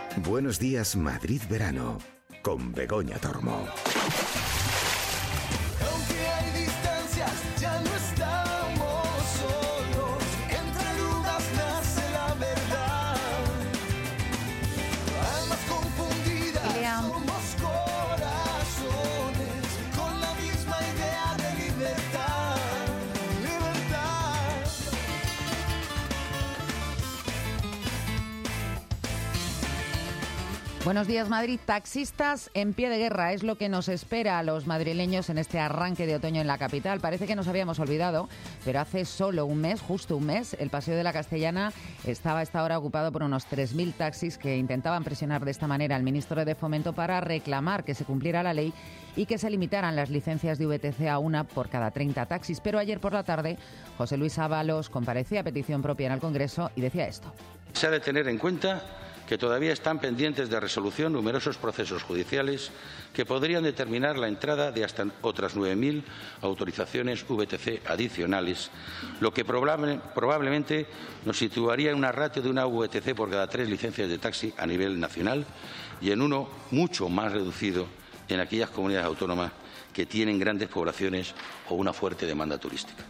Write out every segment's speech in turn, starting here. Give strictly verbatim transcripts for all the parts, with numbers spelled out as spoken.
Buenos días, Madrid Verano, con Begoña Tormo. Aunque hay distancias, ya no estamos solos. Entre dudas nace la verdad. Almas confundidas, Leam. somos corazones con la misma idea de libertad. Libertad. Buenos días, Madrid. Taxistas en pie de guerra es lo que nos espera a los madrileños en este arranque de otoño en la capital. Parece que nos habíamos olvidado, pero hace solo un mes, justo un mes, el Paseo de la Castellana estaba a esta hora ocupado por unos tres mil taxis que intentaban presionar de esta manera al ministro de Fomento para reclamar que se cumpliera la ley y que se limitaran las licencias de V T C a una por cada treinta taxis. Pero ayer por la tarde, José Luis Ábalos comparecía a petición propia en el Congreso y decía esto. Se ha de tener en cuenta que todavía están pendientes de resolución numerosos procesos judiciales que podrían determinar la entrada de hasta otras nueve mil autorizaciones V T C adicionales, lo que probable, probablemente nos situaría en una ratio de una V T C por cada tres licencias de taxi a nivel nacional y en uno mucho más reducido en aquellas comunidades autónomas que tienen grandes poblaciones o una fuerte demanda turística.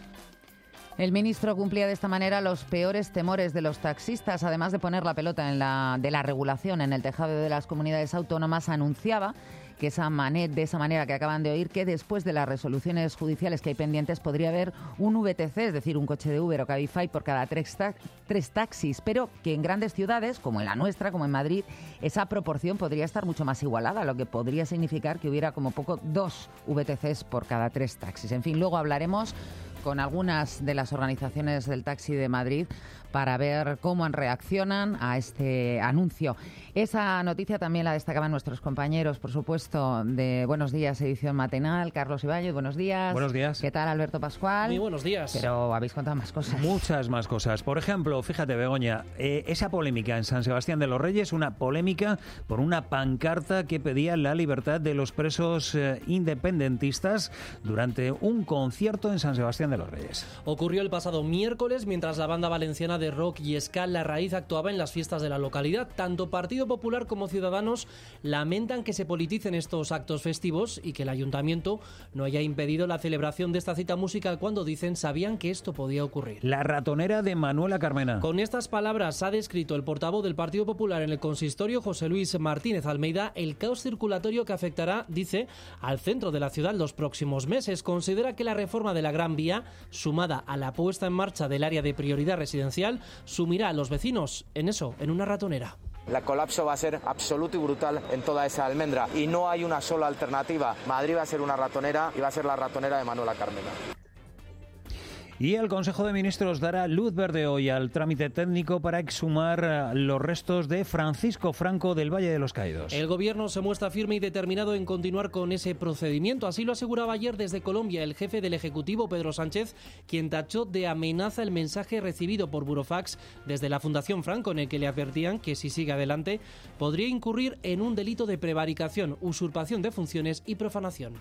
El ministro cumplía de esta manera los peores temores de los taxistas. Además de poner la pelota en la, de la regulación en el tejado de las comunidades autónomas, anunciaba que esa mane- de esa manera que acaban de oír, que después de las resoluciones judiciales que hay pendientes podría haber un V T C, es decir, un coche de Uber o Cabify por cada tres, ta- tres taxis, pero que en grandes ciudades, como en la nuestra, como en Madrid, esa proporción podría estar mucho más igualada, lo que podría significar que hubiera como poco dos V T Cs por cada tres taxis. En fin, luego hablaremos con algunas de las organizaciones del taxi de Madrid para ver cómo reaccionan a este anuncio. Esa noticia también la destacaban nuestros compañeros, por supuesto, de Buenos Días, edición matinal. Carlos Ibáñez, buenos días. Buenos días. ¿Qué tal, Alberto Pascual? Muy buenos días. Pero habéis contado más cosas. Muchas más cosas. Por ejemplo, fíjate, Begoña, eh, esa polémica en San Sebastián de los Reyes, una polémica por una pancarta que pedía la libertad de los presos eh, independentistas durante un concierto en San Sebastián de los Reyes. Ocurrió el pasado miércoles mientras la banda valenciana de rock y ska La Raíz actuaba en las fiestas de la localidad. Tanto Partido Popular como Ciudadanos lamentan que se politicen estos actos festivos y que el ayuntamiento no haya impedido la celebración de esta cita musical cuando dicen sabían que esto podía ocurrir. La ratonera de Manuela Carmena. Con estas palabras ha descrito el portavoz del Partido Popular en el consistorio, José Luis Martínez Almeida, el caos circulatorio que afectará, dice, al centro de la ciudad los próximos meses. Considera que la reforma de la Gran Vía, sumada a la puesta en marcha del área de prioridad residencial, sumirá a los vecinos en eso, en una ratonera. El colapso va a ser absoluto y brutal en toda esa almendra y no hay una sola alternativa. Madrid va a ser una ratonera y va a ser la ratonera de Manuela Carmena. Y el Consejo de Ministros dará luz verde hoy al trámite técnico para exhumar los restos de Francisco Franco del Valle de los Caídos. El gobierno se muestra firme y determinado en continuar con ese procedimiento. Así lo aseguraba ayer desde Colombia el jefe del Ejecutivo, Pedro Sánchez, quien tachó de amenaza el mensaje recibido por burofax desde la Fundación Franco, en el que le advertían que si sigue adelante podría incurrir en un delito de prevaricación, usurpación de funciones y profanación.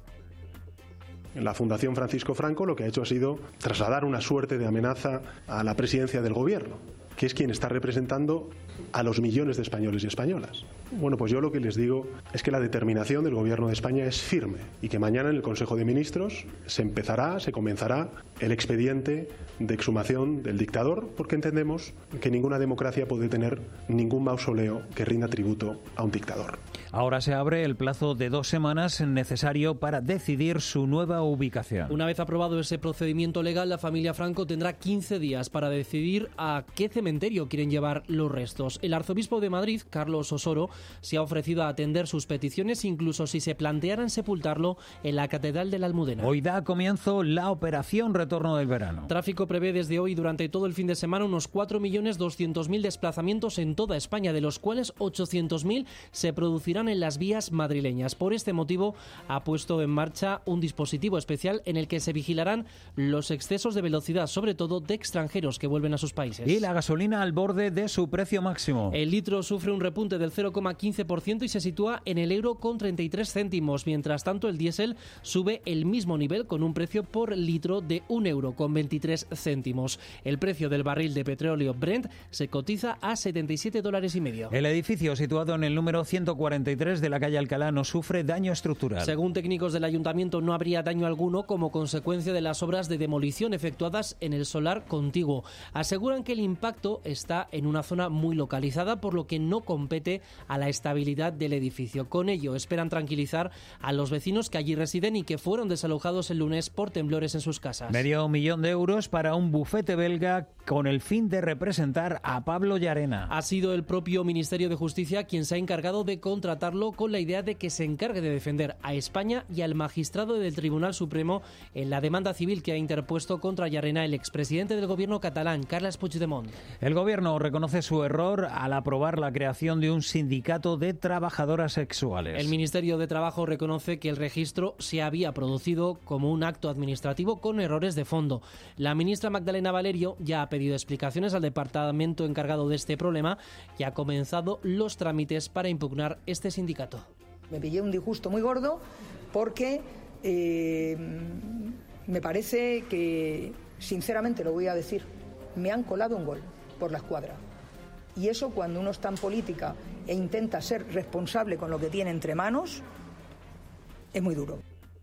La Fundación Francisco Franco lo que ha hecho ha sido trasladar una suerte de amenaza a la presidencia del gobierno, que es quien está representando a los millones de españoles y españolas. Bueno, pues yo lo que les digo es que la determinación del Gobierno de España es firme y que mañana en el Consejo de Ministros se empezará, se comenzará el expediente de exhumación del dictador, porque entendemos que ninguna democracia puede tener ningún mausoleo que rinda tributo a un dictador. Ahora se abre el plazo de dos semanas necesario para decidir su nueva ubicación. Una vez aprobado ese procedimiento legal, la familia Franco tendrá quince días para decidir a qué cementerio quieren llevar los restos. El arzobispo de Madrid, Carlos Osoro, se ha ofrecido a atender sus peticiones, incluso si se plantearan sepultarlo en la Catedral de la Almudena. Hoy da comienzo la operación Retorno del Verano. Tráfico prevé desde hoy durante todo el fin de semana unos cuatro millones doscientos mil desplazamientos en toda España, de los cuales ochocientos mil se producirán en las vías madrileñas. Por este motivo ha puesto en marcha un dispositivo especial en el que se vigilarán los excesos de velocidad, sobre todo de extranjeros que vuelven a sus países. Y la gasolina gasolina al borde de su precio máximo. El litro sufre un repunte del cero coma quince por ciento y se sitúa en el euro con treinta y tres céntimos. Mientras tanto, el diésel sube el mismo nivel con un precio por litro de un euro con veintitrés céntimos. El precio del barril de petróleo Brent se cotiza a setenta y siete dólares y medio. El edificio situado en el número ciento cuarenta y tres de la calle Alcalá no sufre daño estructural. Según técnicos del ayuntamiento, no habría daño alguno como consecuencia de las obras de demolición efectuadas en el solar contiguo. Aseguran que el impacto está en una zona muy localizada, por lo que no compete a la estabilidad del edificio. Con ello, esperan tranquilizar a los vecinos que allí residen y que fueron desalojados el lunes por temblores en sus casas. Medio millón de euros para un bufete belga con el fin de representar a Pablo Llarena. Ha sido el propio Ministerio de Justicia quien se ha encargado de contratarlo con la idea de que se encargue de defender a España y al magistrado del Tribunal Supremo en la demanda civil que ha interpuesto contra Llarena el expresidente del gobierno catalán, Carles Puigdemont. El gobierno reconoce su error al aprobar la creación de un sindicato de trabajadoras sexuales. El Ministerio de Trabajo reconoce que el registro se había producido como un acto administrativo con errores de fondo. La ministra Magdalena Valerio ya ha pedido explicaciones al departamento encargado de este problema y ha comenzado los trámites para impugnar este sindicato. Me pillé un disgusto muy gordo porque eh, me parece que, sinceramente lo voy a decir, me han colado un gol por la escuadra. Y eso, cuando uno está en política e intenta ser responsable con lo que tiene entre manos, es muy duro.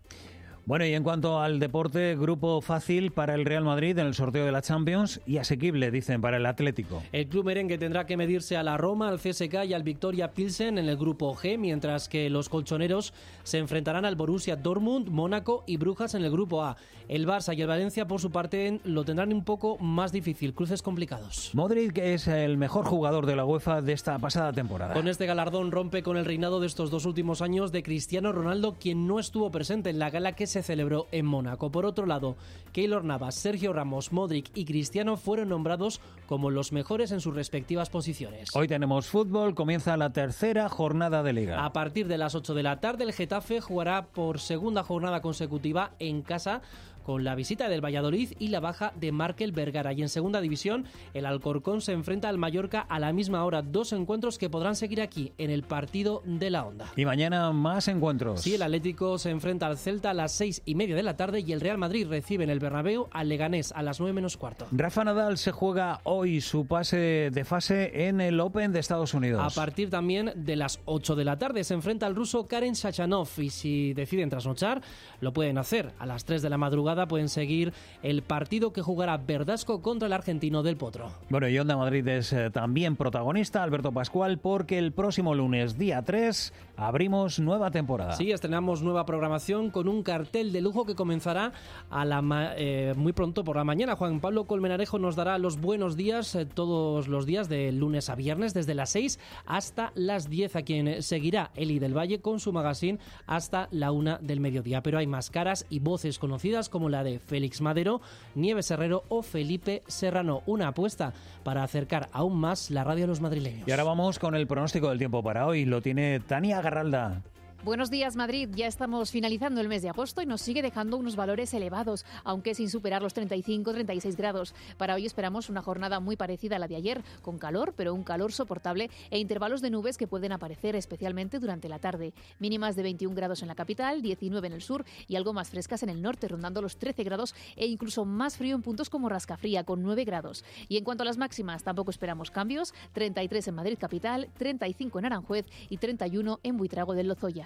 Bueno, y en cuanto al deporte, grupo fácil para el Real Madrid en el sorteo de la Champions y asequible, dicen, para el Atlético. El club merengue tendrá que medirse a la Roma, al C S K y al Victoria Pilsen en el grupo G, mientras que los colchoneros se enfrentarán al Borussia Dortmund, Mónaco y Brujas en el grupo A. El Barça y el Valencia, por su parte, lo tendrán un poco más difícil, cruces complicados. Modric es el mejor jugador de la UEFA de esta pasada temporada. Con este galardón rompe con el reinado de estos dos últimos años de Cristiano Ronaldo, quien no estuvo presente en la gala que se celebró en Mónaco. Por otro lado, Keylor Navas, Sergio Ramos, Modric y Cristiano fueron nombrados como los mejores en sus respectivas posiciones. Hoy tenemos fútbol, comienza la tercera jornada de Liga. A partir de las ocho de la tarde, el Getafe jugará por segunda jornada consecutiva en casa con la visita del Valladolid y la baja de Markel Vergara. Y en segunda división, el Alcorcón se enfrenta al Mallorca a la misma hora. Dos encuentros que podrán seguir aquí, en el partido de la Onda. Y mañana más encuentros. Sí, el Atlético se enfrenta al Celta a las seis y media de la tarde y el Real Madrid recibe en el Bernabéu al Leganés a las nueve menos cuarto. Rafa Nadal se juega hoy su pase de fase en el Open de Estados Unidos. A partir también de las ocho de la tarde se enfrenta al ruso Karen Khachanov y si deciden trasnochar, lo pueden hacer. A las tres de la madrugada pueden seguir el partido que jugará Verdasco contra el argentino Del Potro. Bueno, y Onda Madrid es eh, también protagonista, Alberto Pascual, porque el próximo lunes, día tres, abrimos nueva temporada. Sí, estrenamos nueva programación con un cartel de lujo que comenzará a la ma- eh, muy pronto por la mañana. Juan Pablo Colmenarejo nos dará los buenos días eh, todos los días de lunes a viernes, desde las seis hasta las diez, a quien seguirá Eli del Valle con su magazine hasta la una del mediodía. Pero hay más caras y voces conocidas como la de Félix Madero, Nieves Herrero o Felipe Serrano. Una apuesta para acercar aún más la radio a los madrileños. Y ahora vamos con el pronóstico del tiempo para hoy. Lo tiene Tania Garralda. Buenos días, Madrid. Ya estamos finalizando el mes de agosto y nos sigue dejando unos valores elevados, aunque sin superar los treinta y cinco a treinta y seis grados. Para hoy esperamos una jornada muy parecida a la de ayer, con calor, pero un calor soportable e intervalos de nubes que pueden aparecer especialmente durante la tarde. Mínimas de veintiún grados en la capital, diecinueve en el sur y algo más frescas en el norte, rondando los trece grados e incluso más frío en puntos como Rascafría, con nueve grados. Y en cuanto a las máximas, tampoco esperamos cambios. treinta y tres en Madrid capital, treinta y cinco en Aranjuez y treinta y uno en Buitrago del Lozoya.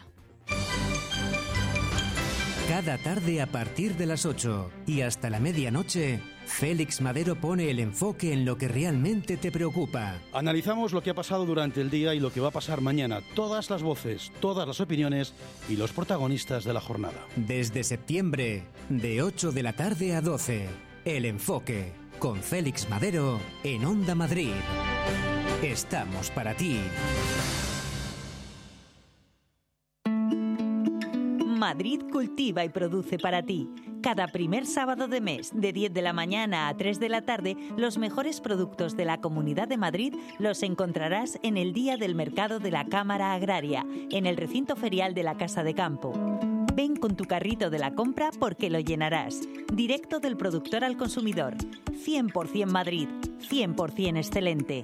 Cada tarde a partir de las ocho y hasta la medianoche, Félix Madero pone el enfoque en lo que realmente te preocupa. Analizamos lo que ha pasado durante el día y lo que va a pasar mañana. Todas las voces, todas las opiniones y los protagonistas de la jornada. Desde septiembre, de ocho de la tarde a doce, El Enfoque, con Félix Madero en Onda Madrid. Estamos para ti. Madrid cultiva y produce para ti. Cada primer sábado de mes, de diez de la mañana a tres de la tarde, los mejores productos de la Comunidad de Madrid los encontrarás en el Día del Mercado de la Cámara Agraria, en el recinto ferial de la Casa de Campo. Ven con tu carrito de la compra porque lo llenarás. Directo del productor al consumidor. cien por ciento Madrid. cien por ciento excelente.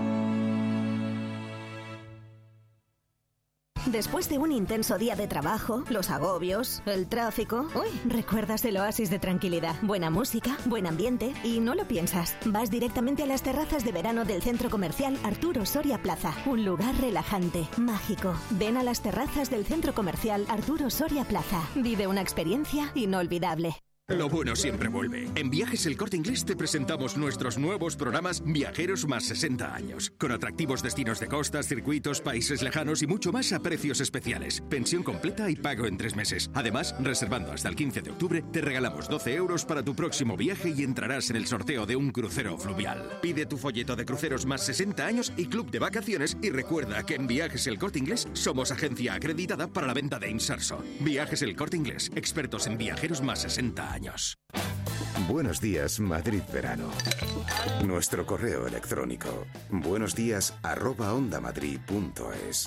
Después de un intenso día de trabajo, los agobios, el tráfico... Uy, recuerdas el oasis de tranquilidad. Buena música, buen ambiente y no lo piensas. Vas directamente a las terrazas de verano del Centro Comercial Arturo Soria Plaza. Un lugar relajante, mágico. Ven a las terrazas del Centro Comercial Arturo Soria Plaza. Vive una experiencia inolvidable. Lo bueno siempre vuelve. En Viajes El Corte Inglés te presentamos nuestros nuevos programas Viajeros más sesenta años. Con atractivos destinos de costas, circuitos, países lejanos y mucho más a precios especiales. Pensión completa y pago en tres meses. Además, reservando hasta el quince de octubre, te regalamos doce euros para tu próximo viaje y entrarás en el sorteo de un crucero fluvial. Pide tu folleto de cruceros más sesenta años y club de vacaciones y recuerda que en Viajes El Corte Inglés somos agencia acreditada para la venta de Imsarso. Viajes El Corte Inglés, expertos en viajeros más sesenta años. Buenos días, Madrid Verano. Nuestro correo electrónico, buenos días arroba ondamadrid punto es.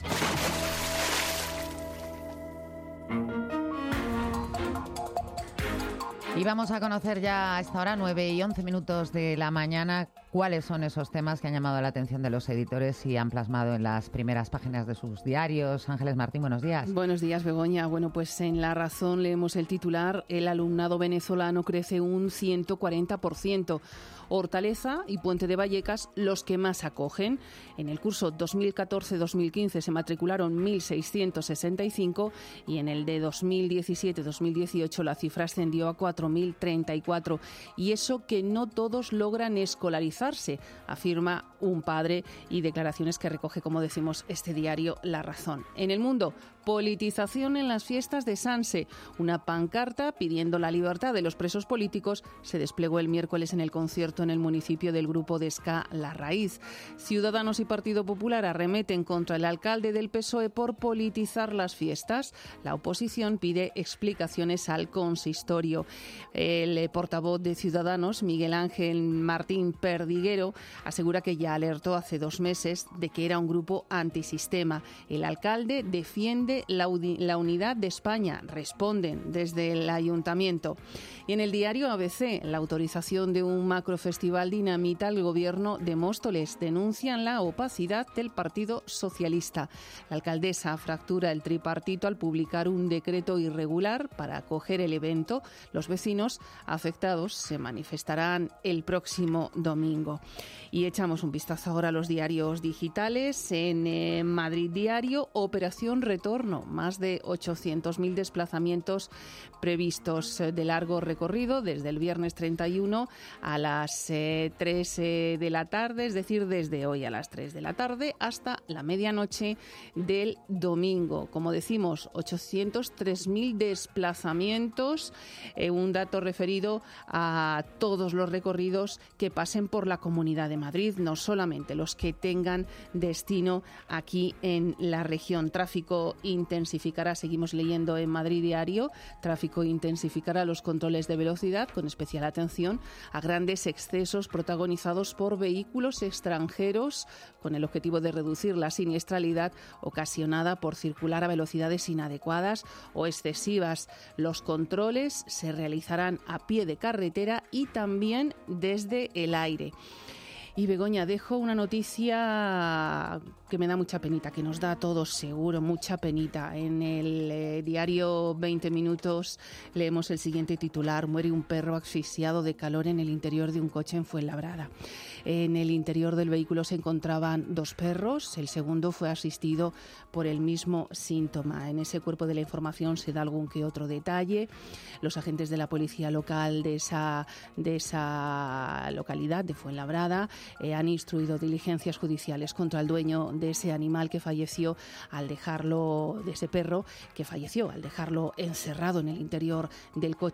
Y vamos a conocer ya a esta hora, nueve y once minutos de la mañana, cuáles son esos temas que han llamado la atención de los editores y han plasmado en las primeras páginas de sus diarios. Ángeles Martín, buenos días. Buenos días, Begoña. Bueno, pues en La Razón leemos el titular: el alumnado venezolano crece un ciento cuarenta por ciento. Hortaleza y Puente de Vallecas los que más acogen. En el curso dos mil catorce dos mil quince se matricularon mil seiscientos sesenta y cinco y en el de dos mil diecisiete dos mil dieciocho la cifra ascendió a cuatro mil treinta y cuatro. Y eso que no todos logran escolarizarse, afirma un padre, y declaraciones que recoge, como decimos, este diario La Razón. En El Mundo, politización en las fiestas de Sanse. Una pancarta pidiendo la libertad de los presos políticos se desplegó el miércoles en el concierto en el municipio del grupo de ska La Raíz. Ciudadanos y Partido Popular arremeten contra el alcalde del P S O E por politizar las fiestas. La oposición pide explicaciones al consistorio. El portavoz de Ciudadanos, Miguel Ángel Martín Perdiguero, asegura que ya alertó hace dos meses de que era un grupo antisistema. El alcalde defiende la, la unidad de España, responden desde el ayuntamiento. Y en el diario A B C, la autorización de un macrofestival dinamita al gobierno de Móstoles. Denuncian la opacidad del Partido Socialista. La alcaldesa fractura el tripartito al publicar un decreto irregular para acoger el evento. Los vecinos afectados se manifestarán el próximo domingo. Y echamos un vistazo ahora a los diarios digitales. En eh, Madrid Diario, Operación Retorno. Más de ochocientos mil desplazamientos previstos de largo recorrido desde el viernes treinta y uno a las eh, tres eh, de la tarde, es decir, desde hoy a las tres de la tarde hasta la medianoche del domingo. Como decimos, ochocientos tres mil desplazamientos, eh, un dato referido a todos los recorridos que pasen por la Comunidad de Madrid, no solamente los que tengan destino aquí en la región. Tráfico intensificará, seguimos leyendo en Madrid Diario, tráfico intensificará los controles de velocidad con especial atención a grandes excesos protagonizados por vehículos extranjeros con el objetivo de reducir la siniestralidad ocasionada por circular a velocidades inadecuadas o excesivas. Los controles se realizarán a pie de carretera y también desde el aire. Y Begoña, dejo una noticia que me da mucha penita, que nos da a todos seguro mucha penita. En el eh, diario veinte minutos leemos el siguiente titular: muere un perro asfixiado de calor en el interior de un coche en Fuenlabrada. En el interior del vehículo se encontraban dos perros, el segundo fue asistido por el mismo síntoma. En ese cuerpo de la información se da algún que otro detalle. Los agentes de la policía local de esa, de esa localidad, de Fuenlabrada, eh, han instruido diligencias judiciales contra el dueño de ese animal que falleció al dejarlo, de ese perro que falleció al dejarlo encerrado en el interior del coche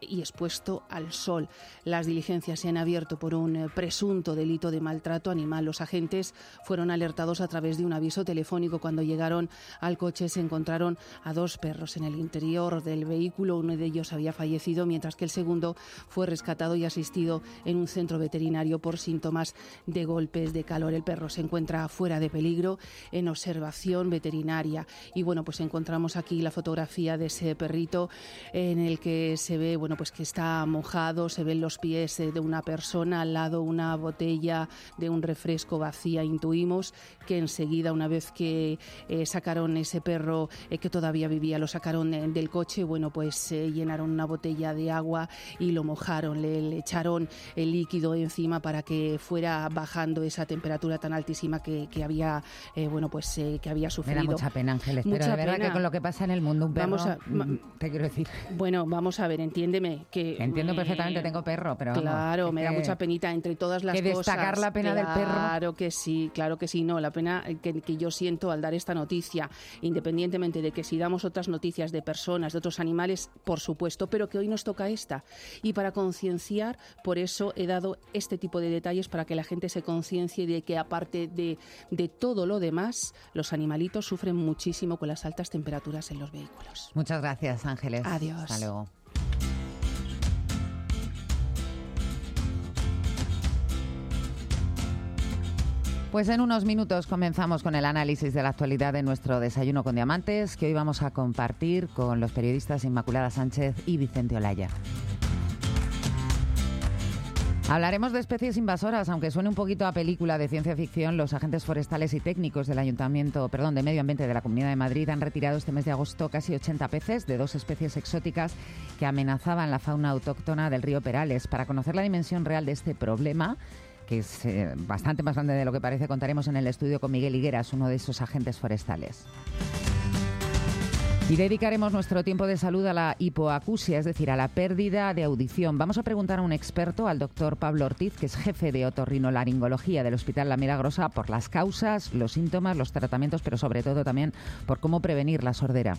y expuesto al sol. Las diligencias se han abierto por un eh, presunto delito de maltrato animal. Los agentes fueron alertados a través de un aviso telefónico. Cuando llegaron al coche se encontraron a dos perros en el interior del vehículo. Uno de ellos había fallecido, mientras que el segundo fue rescatado y asistido en un centro veterinario por síntomas de golpes de calor. El perro se encuentra fuera de peligro, en observación veterinaria. Y bueno, pues encontramos aquí la fotografía de ese perrito en el que se ve, bueno, pues que está mojado, se ven los pies de una persona, al lado una botella de un refresco vacía. Intuimos que enseguida, una vez que eh, sacaron ese perro eh, que todavía vivía, lo sacaron eh, del coche, bueno, pues eh, llenaron una botella de agua y lo mojaron, le, le echaron el líquido encima para que fuera bajando esa temperatura tan altísima que, que había, eh, bueno, pues eh, que había sufrido. Me da mucha pena, Ángeles, mucha pero de verdad pena. que con lo que pasa en el mundo, un perro, Vamos a, te quiero decir. Bueno, vamos a ver, entiéndeme que... Entiendo perfectamente, tengo perro, pero vamos, Claro, me da que, mucha penita entre todas las que cosas. destacar la pena claro, del perro. Claro que sí, claro que sí. No, la pena que, que yo siento al dar esta noticia, independientemente de que si damos otras noticias de personas, de otros animales, por supuesto, pero que hoy nos toca esta. Y para concienciar, por eso he dado este tipo de detalles para que la gente se conciencie de que aparte de, de todo lo demás, los animalitos sufren muchísimo con las altas temperaturas en los vehículos. Muchas gracias, Ángeles. Adiós. Hasta luego. Pues en unos minutos comenzamos con el análisis de la actualidad de nuestro Desayuno con Diamantes, que hoy vamos a compartir con los periodistas Inmaculada Sánchez y Vicente Olaya. Hablaremos de especies invasoras, aunque suene un poquito a película de ciencia ficción. Los agentes forestales y técnicos del Ayuntamiento, perdón, de Medio Ambiente de la Comunidad de Madrid han retirado este mes de agosto casi ochenta peces de dos especies exóticas que amenazaban la fauna autóctona del río Perales. Para conocer la dimensión real de este problema, que es eh, bastante más grande de lo que parece, contaremos en el estudio con Miguel Higueras, uno de esos agentes forestales. Y dedicaremos nuestro tiempo de salud a la hipoacusia, es decir, a la pérdida de audición. Vamos a preguntar a un experto, al doctor Pablo Ortiz, que es jefe de otorrinolaringología del Hospital La Milagrosa, por las causas, los síntomas, los tratamientos, pero sobre todo también por cómo prevenir la sordera.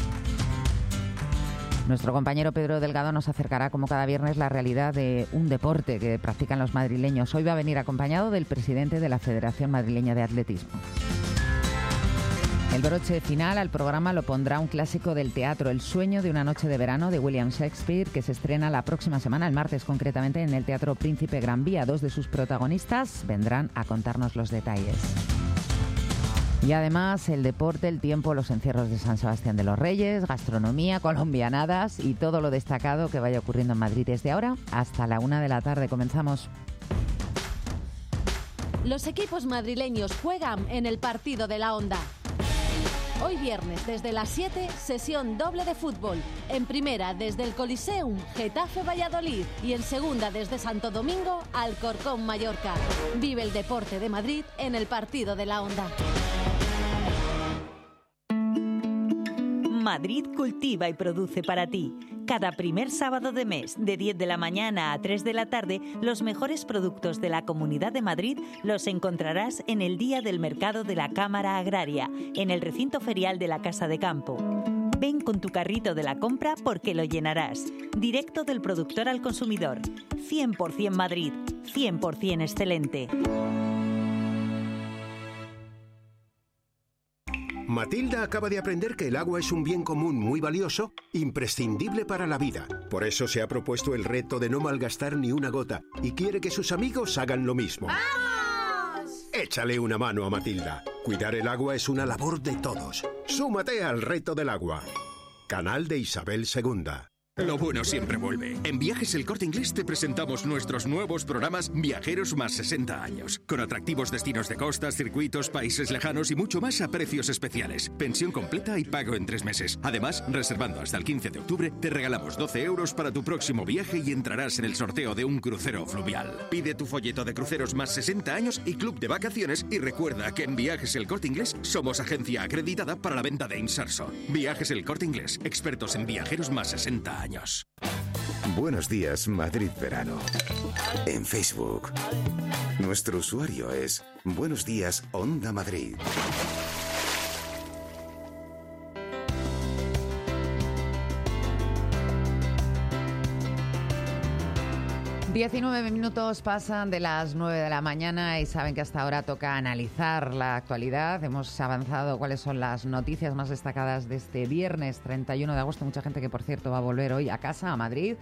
Nuestro compañero Pedro Delgado nos acercará, como cada viernes, la realidad de un deporte que practican los madrileños. Hoy va a venir acompañado del presidente de la Federación Madrileña de Atletismo. El broche final al programa lo pondrá un clásico del teatro, El sueño de una noche de verano, de William Shakespeare, que se estrena la próxima semana, el martes concretamente, en el Teatro Príncipe Gran Vía. Dos de sus protagonistas vendrán a contarnos los detalles. Y además el deporte, el tiempo, los encierros de San Sebastián de los Reyes, gastronomía, colombianadas y todo lo destacado que vaya ocurriendo en Madrid desde ahora hasta la una de la tarde. Comenzamos. Los equipos madrileños juegan en el partido de la Onda. Hoy viernes desde las siete, sesión doble de fútbol. En primera desde el Coliseum, Getafe Valladolid. Y en segunda desde Santo Domingo, Alcorcón Mallorca. Vive el deporte de Madrid en el partido de la Onda. Madrid cultiva y produce para ti. Cada primer sábado de mes, de diez de la mañana a tres de la tarde, los mejores productos de la Comunidad de Madrid los encontrarás en el Día del Mercado de la Cámara Agraria, en el recinto ferial de la Casa de Campo. Ven con tu carrito de la compra porque lo llenarás. Directo del productor al consumidor. cien por ciento Madrid, cien por ciento excelente. Matilda acaba de aprender que el agua es un bien común muy valioso, imprescindible para la vida. Por eso se ha propuesto el reto de no malgastar ni una gota y quiere que sus amigos hagan lo mismo. ¡Vamos! Échale una mano a Matilda. Cuidar el agua es una labor de todos. Súmate al reto del agua. Canal de Isabel segunda. Lo bueno siempre vuelve. En Viajes El Corte Inglés te presentamos nuestros nuevos programas Viajeros más sesenta años. Con atractivos destinos de costas, circuitos, países lejanos y mucho más a precios especiales. Pensión completa y pago en tres meses. Además, reservando hasta el quince de octubre, te regalamos doce euros para tu próximo viaje y entrarás en el sorteo de un crucero fluvial. Pide tu folleto de cruceros más sesenta años y club de vacaciones y recuerda que en Viajes El Corte Inglés somos agencia acreditada para la venta de Inserso. Viajes El Corte Inglés, expertos en viajeros más sesenta años. Buenos días, Madrid Verano. En Facebook. Nuestro usuario es Buenos días, Onda Madrid. diecinueve minutos pasan de las nueve de la mañana y saben que hasta ahora toca analizar la actualidad. Hemos avanzado cuáles son las noticias más destacadas de este viernes treinta y uno de agosto. Mucha gente que, por cierto, va a volver hoy a casa, a Madrid,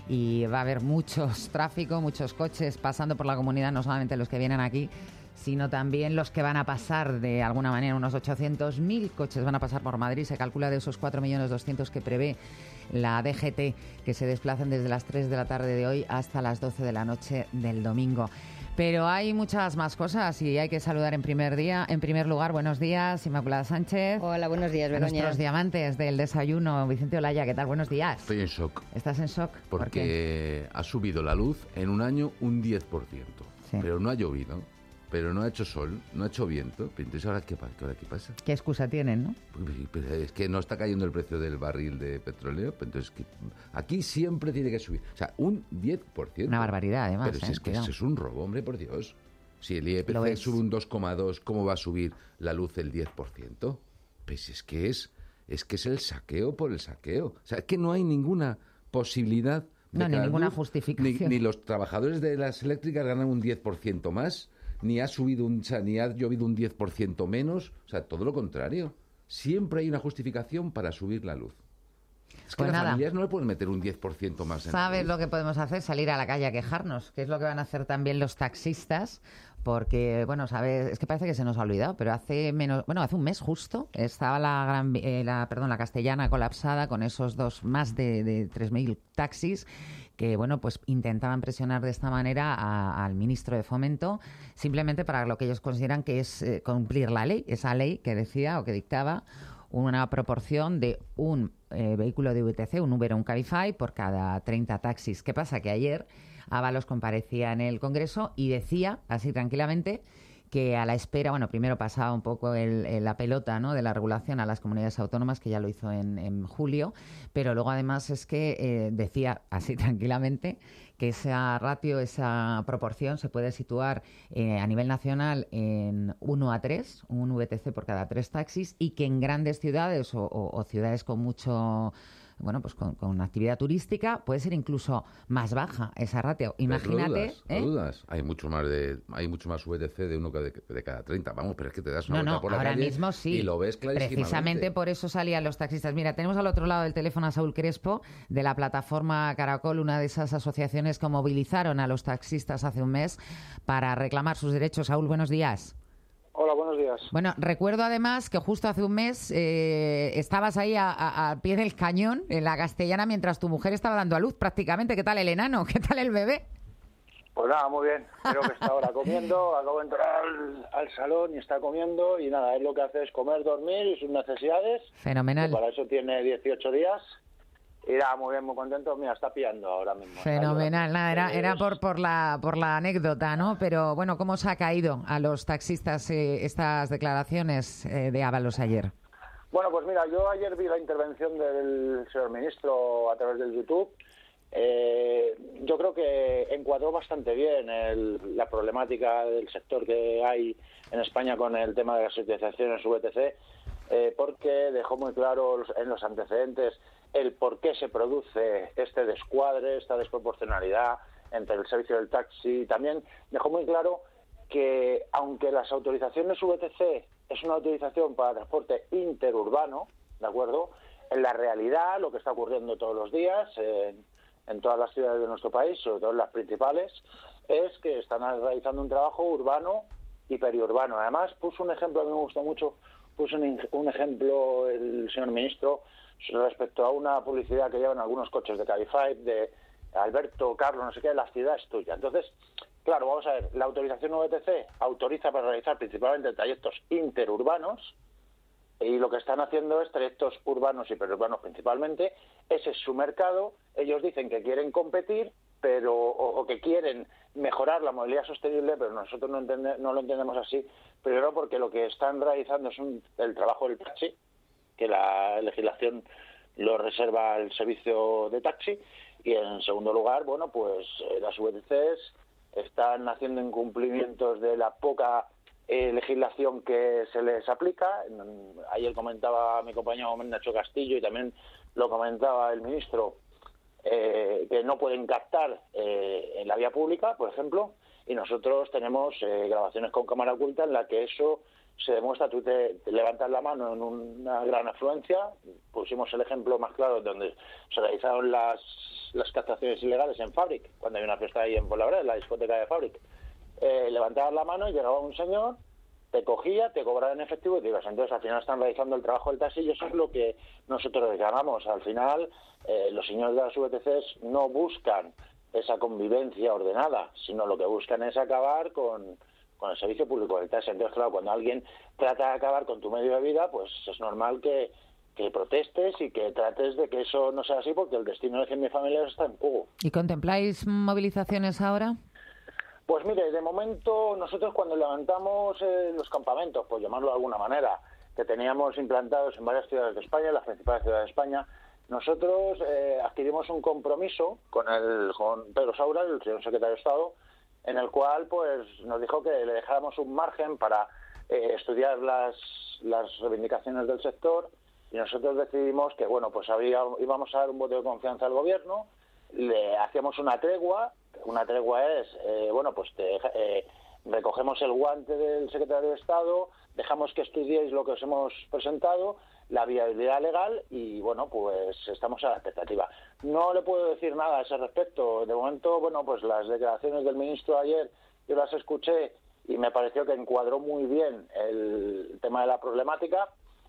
y va a haber muchos tráfico, muchos coches pasando por la comunidad, no solamente los que vienen aquí, sino también los que van a pasar de alguna manera. Unos ochocientos mil coches van a pasar por Madrid. Se calcula de esos cuatro millones doscientos que prevé la D G T que se desplacen desde las tres de la tarde de hoy hasta las doce de la noche del domingo. Pero hay muchas más cosas y hay que saludar en primer día, en primer lugar, buenos días, Inmaculada Sánchez. Hola, buenos días, Begoña. Nuestros diamantes del desayuno, Vicente Olaya, ¿qué tal? Buenos días. Estoy en shock. ¿Estás en shock? Porque ha subido la luz en un año un diez por ciento. Sí. Pero no ha llovido, pero no ha hecho sol, no ha hecho viento. Pero entonces, ¿ahora qué, ahora qué pasa? ¿Qué excusa tienen, no? Pues es que no está cayendo el precio del barril de petróleo. Entonces, ¿qué? Aquí siempre tiene que subir. O sea, un diez por ciento. Una barbaridad, además. Pero si ¿eh? es que Cuidado. eso es un robo, hombre, por Dios. Si el I P Lo C es. sube un dos coma dos, ¿cómo va a subir la luz el diez por ciento? Pues es que es, es que es el saqueo por el saqueo. O sea, es que no hay ninguna posibilidad de No, que ni la ninguna luz, justificación. Ni, ni los trabajadores de las eléctricas ganan un diez por ciento más, ni ha subido un, o sea, ni ha llovido un diez por ciento menos. O sea, todo lo contrario. Siempre hay una justificación para subir la luz. Es que Pues las nada. familias no le pueden meter un diez por ciento más en la ¿Sabes luz. lo que podemos hacer? Salir a la calle a quejarnos, que es lo que van a hacer también los taxistas, porque, bueno, sabes, es que parece que se nos ha olvidado, pero hace menos, bueno, hace un mes justo estaba la gran, eh, la, perdón, la Castellana colapsada con esos dos, más de, de tres mil taxis que, bueno, pues intentaban presionar de esta manera a- al ministro de Fomento, simplemente para lo que ellos consideran que es eh, cumplir la ley, esa ley que decía o que dictaba una proporción de un eh, vehículo de V T C, un Uber o un Cabify, por cada treinta taxis. ¿Qué pasa? Que ayer Ábalos comparecía en el Congreso y decía, así tranquilamente, que a la espera, bueno, primero pasaba un poco el- el- la pelota, ¿no?, de la regulación a las comunidades autónomas, que ya lo hizo en, en julio, pero luego además es que eh, decía, así tranquilamente, que esa ratio, esa proporción se puede situar eh, a nivel nacional en uno a tres, un V T C por cada tres taxis, y que en grandes ciudades o, o- o ciudades con mucho, bueno, pues con, con actividad turística puede ser incluso más baja esa ratio. Pero Imagínate, no dudas, no ¿eh? dudas. Hay mucho más de hay mucho más V T C de uno que de, de cada treinta. Vamos, pero es que te das una No, vuelta no, por la ahora calle mismo sí. y lo ves clarísimamente. Precisamente por eso salían los taxistas. Mira, tenemos al otro lado del teléfono a Saúl Crespo, de la plataforma Caracol, una de esas asociaciones que movilizaron a los taxistas hace un mes para reclamar sus derechos. Saúl, buenos días. Hola, buenos días. Bueno, recuerdo además que justo hace un mes eh, estabas ahí a- a- al pie del cañón, en la Castellana, mientras tu mujer estaba dando a luz prácticamente. ¿Qué tal el enano? ¿Qué tal el bebé? Pues nada, muy bien. Creo que está ahora comiendo. Acabo de entrar al, al salón y está comiendo. Y nada, él lo que hace es comer, dormir y sus necesidades. Fenomenal. Que para eso tiene dieciocho días. Y nada, muy bien, muy contento. Mira, está pillando ahora mismo. Fenomenal, nada, era, era por, por, la, por la anécdota, ¿no? Pero bueno, ¿cómo se ha caído a los taxistas eh, estas declaraciones eh, de Ábalos ayer? Bueno, pues mira, yo ayer vi la intervención del señor ministro a través del YouTube. Eh, yo creo que encuadró bastante bien el- la problemática del sector que hay en España con el tema de las utilizaciones V T C, eh, porque dejó muy claro los- en los antecedentes el por qué se produce este descuadre, esta desproporcionalidad entre el servicio del taxi. Y también dejó muy claro que aunque las autorizaciones V T C es una autorización para transporte interurbano, ¿de acuerdo? En la realidad, lo que está ocurriendo todos los días en, en todas las ciudades de nuestro país, sobre todo en las principales, es que están realizando un trabajo urbano y periurbano. Además, puso un ejemplo, a mí me gustó mucho, puso un, un ejemplo el señor ministro respecto a una publicidad que llevan algunos coches de Cabify, de Alberto, Carlos, no sé qué, la ciudad es tuya. Entonces, claro, vamos a ver, la autorización V T C autoriza para realizar principalmente trayectos interurbanos, y lo que están haciendo es trayectos urbanos y periurbanos principalmente. Ese es su mercado. Ellos dicen que quieren competir, pero o, o que quieren mejorar la movilidad sostenible, pero nosotros no, entende, no lo entendemos así. Primero porque lo que están realizando es un, el trabajo del taxi, que la legislación lo reserva al servicio de taxi, y en segundo lugar, bueno, pues eh, las V T Cs están haciendo incumplimientos de la poca eh, legislación que se les aplica. Ayer comentaba mi compañero Nacho Castillo y también lo comentaba el ministro, eh, que no pueden captar eh, en la vía pública, por ejemplo, y nosotros tenemos eh, grabaciones con cámara oculta en la que eso se demuestra. Tú te, te levantas la mano en una gran afluencia, pusimos el ejemplo más claro donde se realizaron las, las captaciones ilegales en Fabric, cuando hay una fiesta ahí en Fuenlabrada, en la discoteca de Fabric. Eh, levantabas la mano y llegaba un señor, te cogía, te cobraba en efectivo y te ibas. Entonces al final están realizando el trabajo del taxi y eso es lo que nosotros reclamamos. Al final eh, los señores de las V T Cs no buscan esa convivencia ordenada, sino lo que buscan es acabar con, con el servicio público del taxi. Entonces, claro, cuando alguien trata de acabar con tu medio de vida, pues es normal que, que protestes y que trates de que eso no sea así, porque el destino de cien mil familias está en juego. ¿Y contempláis movilizaciones ahora? Pues mire, de momento nosotros cuando levantamos eh, los campamentos, por llamarlo de alguna manera, que teníamos implantados en varias ciudades de España, las principales ciudades de España, nosotros eh, adquirimos un compromiso con el con Pedro Saura, el señor secretario de Estado, en el cual pues nos dijo que le dejáramos un margen para eh, estudiar las, las reivindicaciones del sector, y nosotros decidimos que bueno pues había, íbamos a dar un voto de confianza al gobierno, le hacíamos una tregua. Una tregua es, eh, bueno, pues te, eh, recogemos el guante del secretario de Estado, dejamos que estudiéis lo que os hemos presentado, la viabilidad legal, y bueno, pues estamos a la expectativa. No le puedo decir nada a ese respecto. De momento, bueno, pues las declaraciones del ministro ayer yo las escuché y me pareció que encuadró muy bien el tema de la problemática,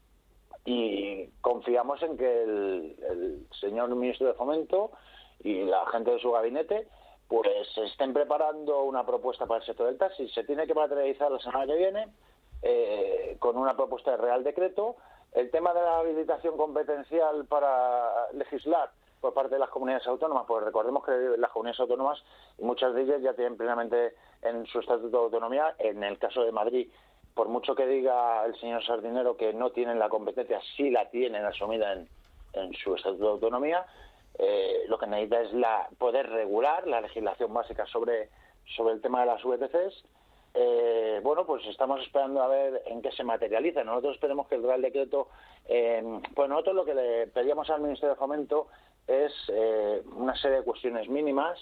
y confiamos en que el, el señor ministro de Fomento y la gente de su gabinete pues estén preparando una propuesta para el sector del taxi. Se tiene que materializar la semana que viene eh, con una propuesta de Real Decreto. El tema de la habilitación competencial para legislar por parte de las comunidades autónomas, pues recordemos que las comunidades autónomas, muchas de ellas ya tienen plenamente en su estatuto de autonomía. En el caso de Madrid, por mucho que diga el señor Sardinero que no tienen la competencia, sí la tienen asumida en, en su estatuto de autonomía. Eh, lo que necesita es la, poder regular la legislación básica sobre, sobre el tema de las V T Cs. Eh, bueno, pues estamos esperando a ver en qué se materializa. Nosotros esperemos que el Real Decreto, eh, pues nosotros lo que le pedíamos al Ministerio de Fomento es eh, una serie de cuestiones mínimas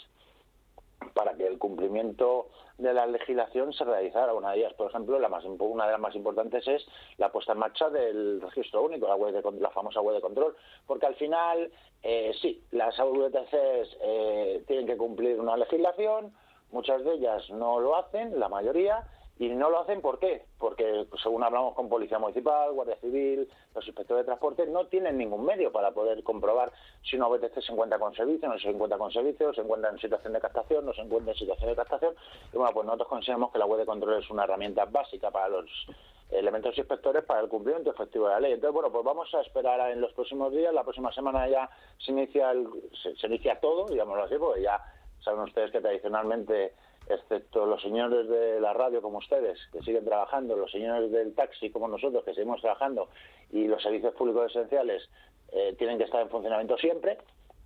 para que el cumplimiento de la legislación se realizara. Una de ellas, por ejemplo, la más, una de las más importantes es la puesta en marcha del registro único, la, web de, la famosa web de control, porque al final, eh, sí, las V T Cs eh, tienen que cumplir una legislación, muchas de ellas no lo hacen, la mayoría, y no lo hacen ¿por qué? Porque pues, según hablamos con Policía Municipal, Guardia Civil, los inspectores de transporte, no tienen ningún medio para poder comprobar si una V T C se encuentra con servicio, no se encuentra con servicio, se encuentra en situación de captación, no se encuentra en situación de captación. Y bueno, pues nosotros consideramos que la web de control es una herramienta básica para los elementos inspectores para el cumplimiento efectivo de la ley. Entonces, bueno, pues vamos a esperar en los próximos días. La próxima semana ya se inicia el, se, se inicia todo, digámoslo así, porque ya saben ustedes que tradicionalmente, excepto los señores de la radio como ustedes, que siguen trabajando, los señores del taxi como nosotros, que seguimos trabajando, y los servicios públicos esenciales eh, tienen que estar en funcionamiento siempre.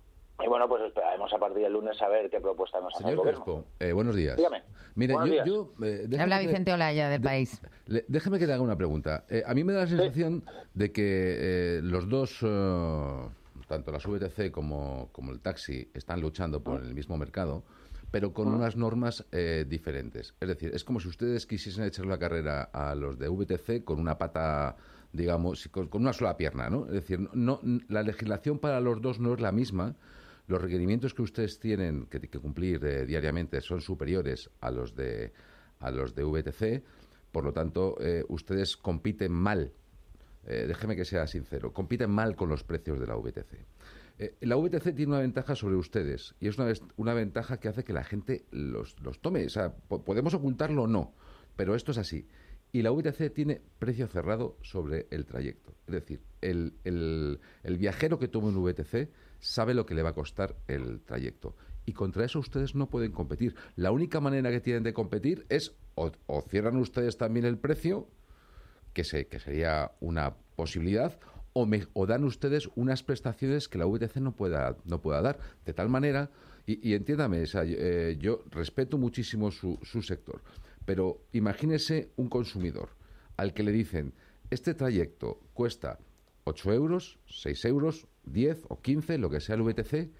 Y bueno, pues esperaremos a partir del lunes a ver qué propuesta nos hace el gobierno. Señor Crespo, eh, buenos días. Dígame. Mire, buenos yo... días. yo eh, Habla Vicente Olaya, del de, País. Le, déjeme que le haga una pregunta. Eh, a mí me da la sensación sí. de que eh, los dos... Uh, tanto las V T C como, como el taxi están luchando por el mismo mercado, pero con unas normas eh, diferentes. Es decir, es como si ustedes quisiesen echar la carrera a los de V T C con una pata, digamos, con, con una sola pierna, ¿no? Es decir, no, la legislación para los dos no es la misma. Los requerimientos que ustedes tienen que, que cumplir eh, diariamente son superiores a los de a los de V T C. Por lo tanto, eh, ustedes compiten mal. Eh, déjeme que sea sincero. Compiten mal con los precios de la V T C. Eh, la V T C tiene una ventaja sobre ustedes, y es una, una ventaja que hace que la gente los, los tome. O sea, po podemos ocultarlo o no, pero esto es así. Y la V T C tiene precio cerrado sobre el trayecto. Es decir, el, el, el viajero que tome un V T C sabe lo que le va a costar el trayecto. Y contra eso ustedes no pueden competir. La única manera que tienen de competir es o, o cierran ustedes también el precio, que, se, que sería una posibilidad, O, me, o dan ustedes unas prestaciones que la V T C no pueda, no pueda dar. De tal manera, y, y entiéndame, o sea, eh, yo respeto muchísimo su, su sector, pero imagínese un consumidor al que le dicen, este trayecto cuesta ocho euros, seis euros, diez o quince, lo que sea el V T C,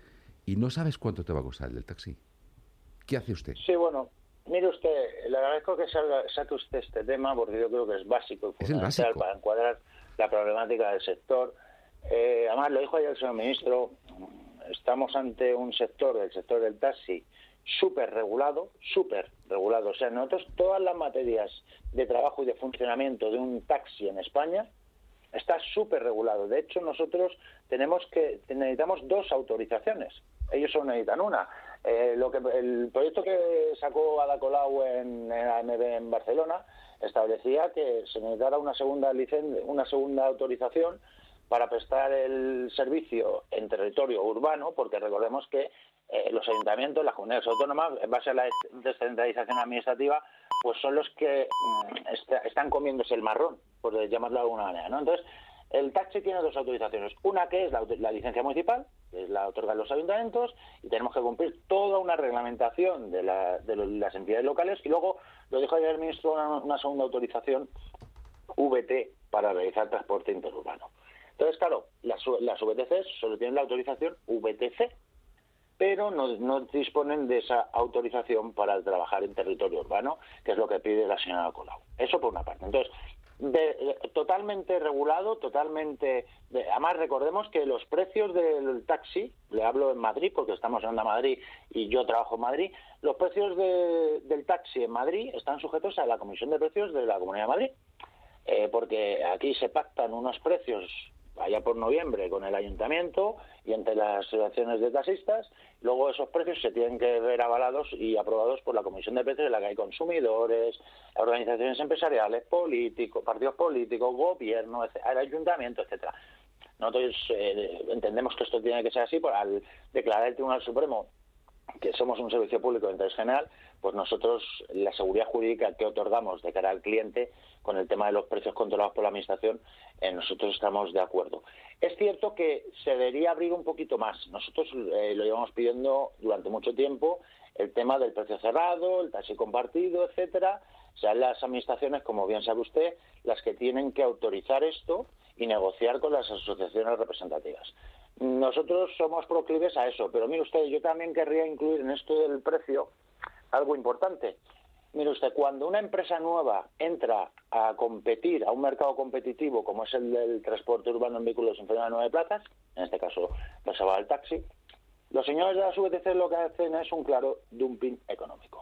y no sabes cuánto te va a costar el del taxi. ¿Qué hace usted? Sí, bueno, mire usted, le agradezco que salga, saque usted este tema porque yo creo que es básico y Es el fundamental básico. para encuadrar la problemática del sector. Eh, además, lo dijo ayer el señor ministro, estamos ante un sector, el sector del taxi, súper regulado, súper regulado. O sea, nosotros todas las materias de trabajo y de funcionamiento de un taxi en España está súper regulado. De hecho, nosotros tenemos que necesitamos dos autorizaciones. Ellos solo necesitan una. Eh, lo que el proyecto que sacó Ada Colau en, en A M B en Barcelona establecía que se necesitara una segunda licen- una segunda autorización para prestar el servicio en territorio urbano, porque recordemos que eh, los ayuntamientos, las comunidades autónomas, en base a la descentralización administrativa, pues son los que mm, está, están comiéndose el marrón, por llamarlo de alguna manera, ¿no? Entonces, el taxi tiene dos autorizaciones. Una que es la, la licencia municipal, que es la otorgan los ayuntamientos, y tenemos que cumplir toda una reglamentación de, la, de los, las entidades locales, y luego, lo dijo ayer el ministro, una, una segunda autorización V T para realizar transporte interurbano. Entonces, claro, las, las V T Cs solo tienen la autorización V T C, pero no, no disponen de esa autorización para trabajar en territorio urbano, que es lo que pide la señora Colau. Eso por una parte. Entonces, de, de, totalmente regulado, totalmente... De, además, recordemos que los precios del taxi, le hablo en Madrid, porque estamos en Onda Madrid y yo trabajo en Madrid, los precios de, del taxi en Madrid están sujetos a la Comisión de Precios de la Comunidad de Madrid, eh, porque aquí se pactan unos precios allá por noviembre con el ayuntamiento y entre las asociaciones de taxistas. Luego esos precios se tienen que ver avalados y aprobados por la Comisión de Precios, en la que hay consumidores, organizaciones empresariales, políticos, partidos políticos, gobierno, el ayuntamiento, etcétera. Nosotros eh, entendemos que esto tiene que ser así, por al declarar el Tribunal Supremo que somos un servicio público de interés general, pues nosotros la seguridad jurídica que otorgamos de cara al cliente con el tema de los precios controlados por la Administración, eh, nosotros estamos de acuerdo. Es cierto que se debería abrir un poquito más. Nosotros eh, lo llevamos pidiendo durante mucho tiempo, el tema del precio cerrado, el taxi compartido, etcétera. O sea, las Administraciones, como bien sabe usted, las que tienen que autorizar esto y negociar con las asociaciones representativas. Nosotros somos proclives a eso, pero mire usted, yo también querría incluir en esto del precio algo importante. Mire usted, cuando una empresa nueva entra a competir a un mercado competitivo como es el del transporte urbano en vehículos inferiores a nueve plazas, en este caso reservado al taxi, los señores de las V T C lo que hacen es un claro dumping económico.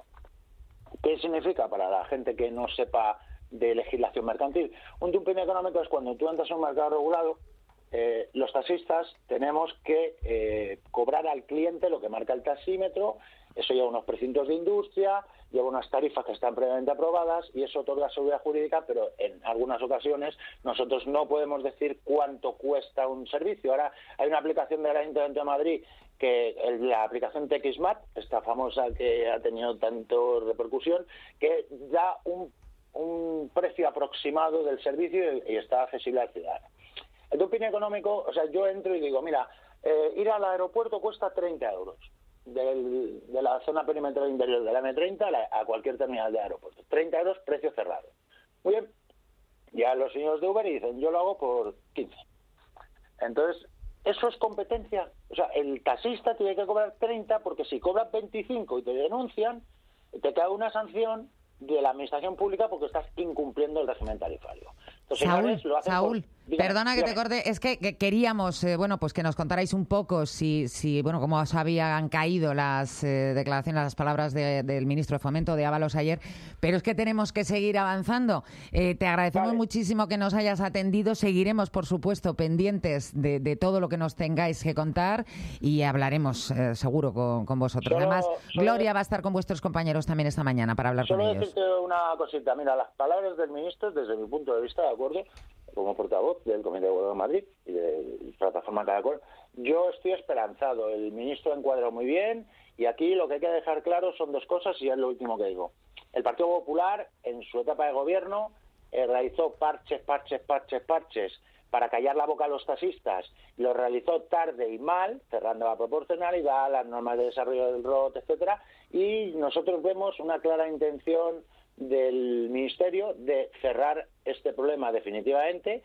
¿Qué significa para la gente que no sepa de legislación mercantil? Un dumping económico es cuando tú entras a un mercado regulado, Eh, los taxistas tenemos que eh, cobrar al cliente lo que marca el taxímetro. Eso lleva unos precintos de industria, lleva unas tarifas que están previamente aprobadas y eso otorga seguridad jurídica, pero en algunas ocasiones nosotros no podemos decir cuánto cuesta un servicio. Ahora hay una aplicación del Ayuntamiento de Madrid, que es la aplicación TXMAT, esta famosa que ha tenido tanto repercusión, que da un, un precio aproximado del servicio y, y está accesible al ciudadano. El dumping económico, o sea, yo entro y digo, mira, eh, ir al aeropuerto cuesta treinta euros, del, de la zona perimetral interior de la eme treinta a, la, a cualquier terminal de aeropuerto. treinta euros, precio cerrado. Muy bien, ya los señores de Uber dicen, yo lo hago por quince. Entonces, eso es competencia. O sea, el taxista tiene que cobrar treinta porque si cobras veinticinco y te denuncian, te cae una sanción de la Administración Pública porque estás incumpliendo el régimen tarifario. Entonces, Saúl, señores, lo hacen Saúl, por... Dígame, perdona que dígame. te corte, es que, que queríamos, eh, bueno, pues que nos contarais un poco si, si bueno, cómo os habían caído las eh, declaraciones, las palabras de, del ministro de Fomento, de Ábalos, ayer, pero es que tenemos que seguir avanzando. Eh, te agradecemos Vale. muchísimo que nos hayas atendido, seguiremos, por supuesto, pendientes de, de todo lo que nos tengáis que contar y hablaremos eh, seguro con, con vosotros. Solo- Además, solo- Gloria va a estar con vuestros compañeros también esta mañana para hablar Solo con ellos. decirte una cosita. Mira, las palabras del ministro, desde mi punto de vista, de acuerdo, como portavoz del Comité de Gobierno de Madrid y de Plataforma Caracol, yo estoy esperanzado. El ministro ha encuadrado muy bien y aquí lo que hay que dejar claro son dos cosas y es lo último que digo. El Partido Popular, en su etapa de gobierno, eh, realizó parches, parches, parches, parches para callar la boca a los taxistas. Lo realizó tarde y mal, cerrando la proporcionalidad, las normas de desarrollo del R O T, etcétera, y nosotros vemos una clara intención del Ministerio de cerrar este problema definitivamente,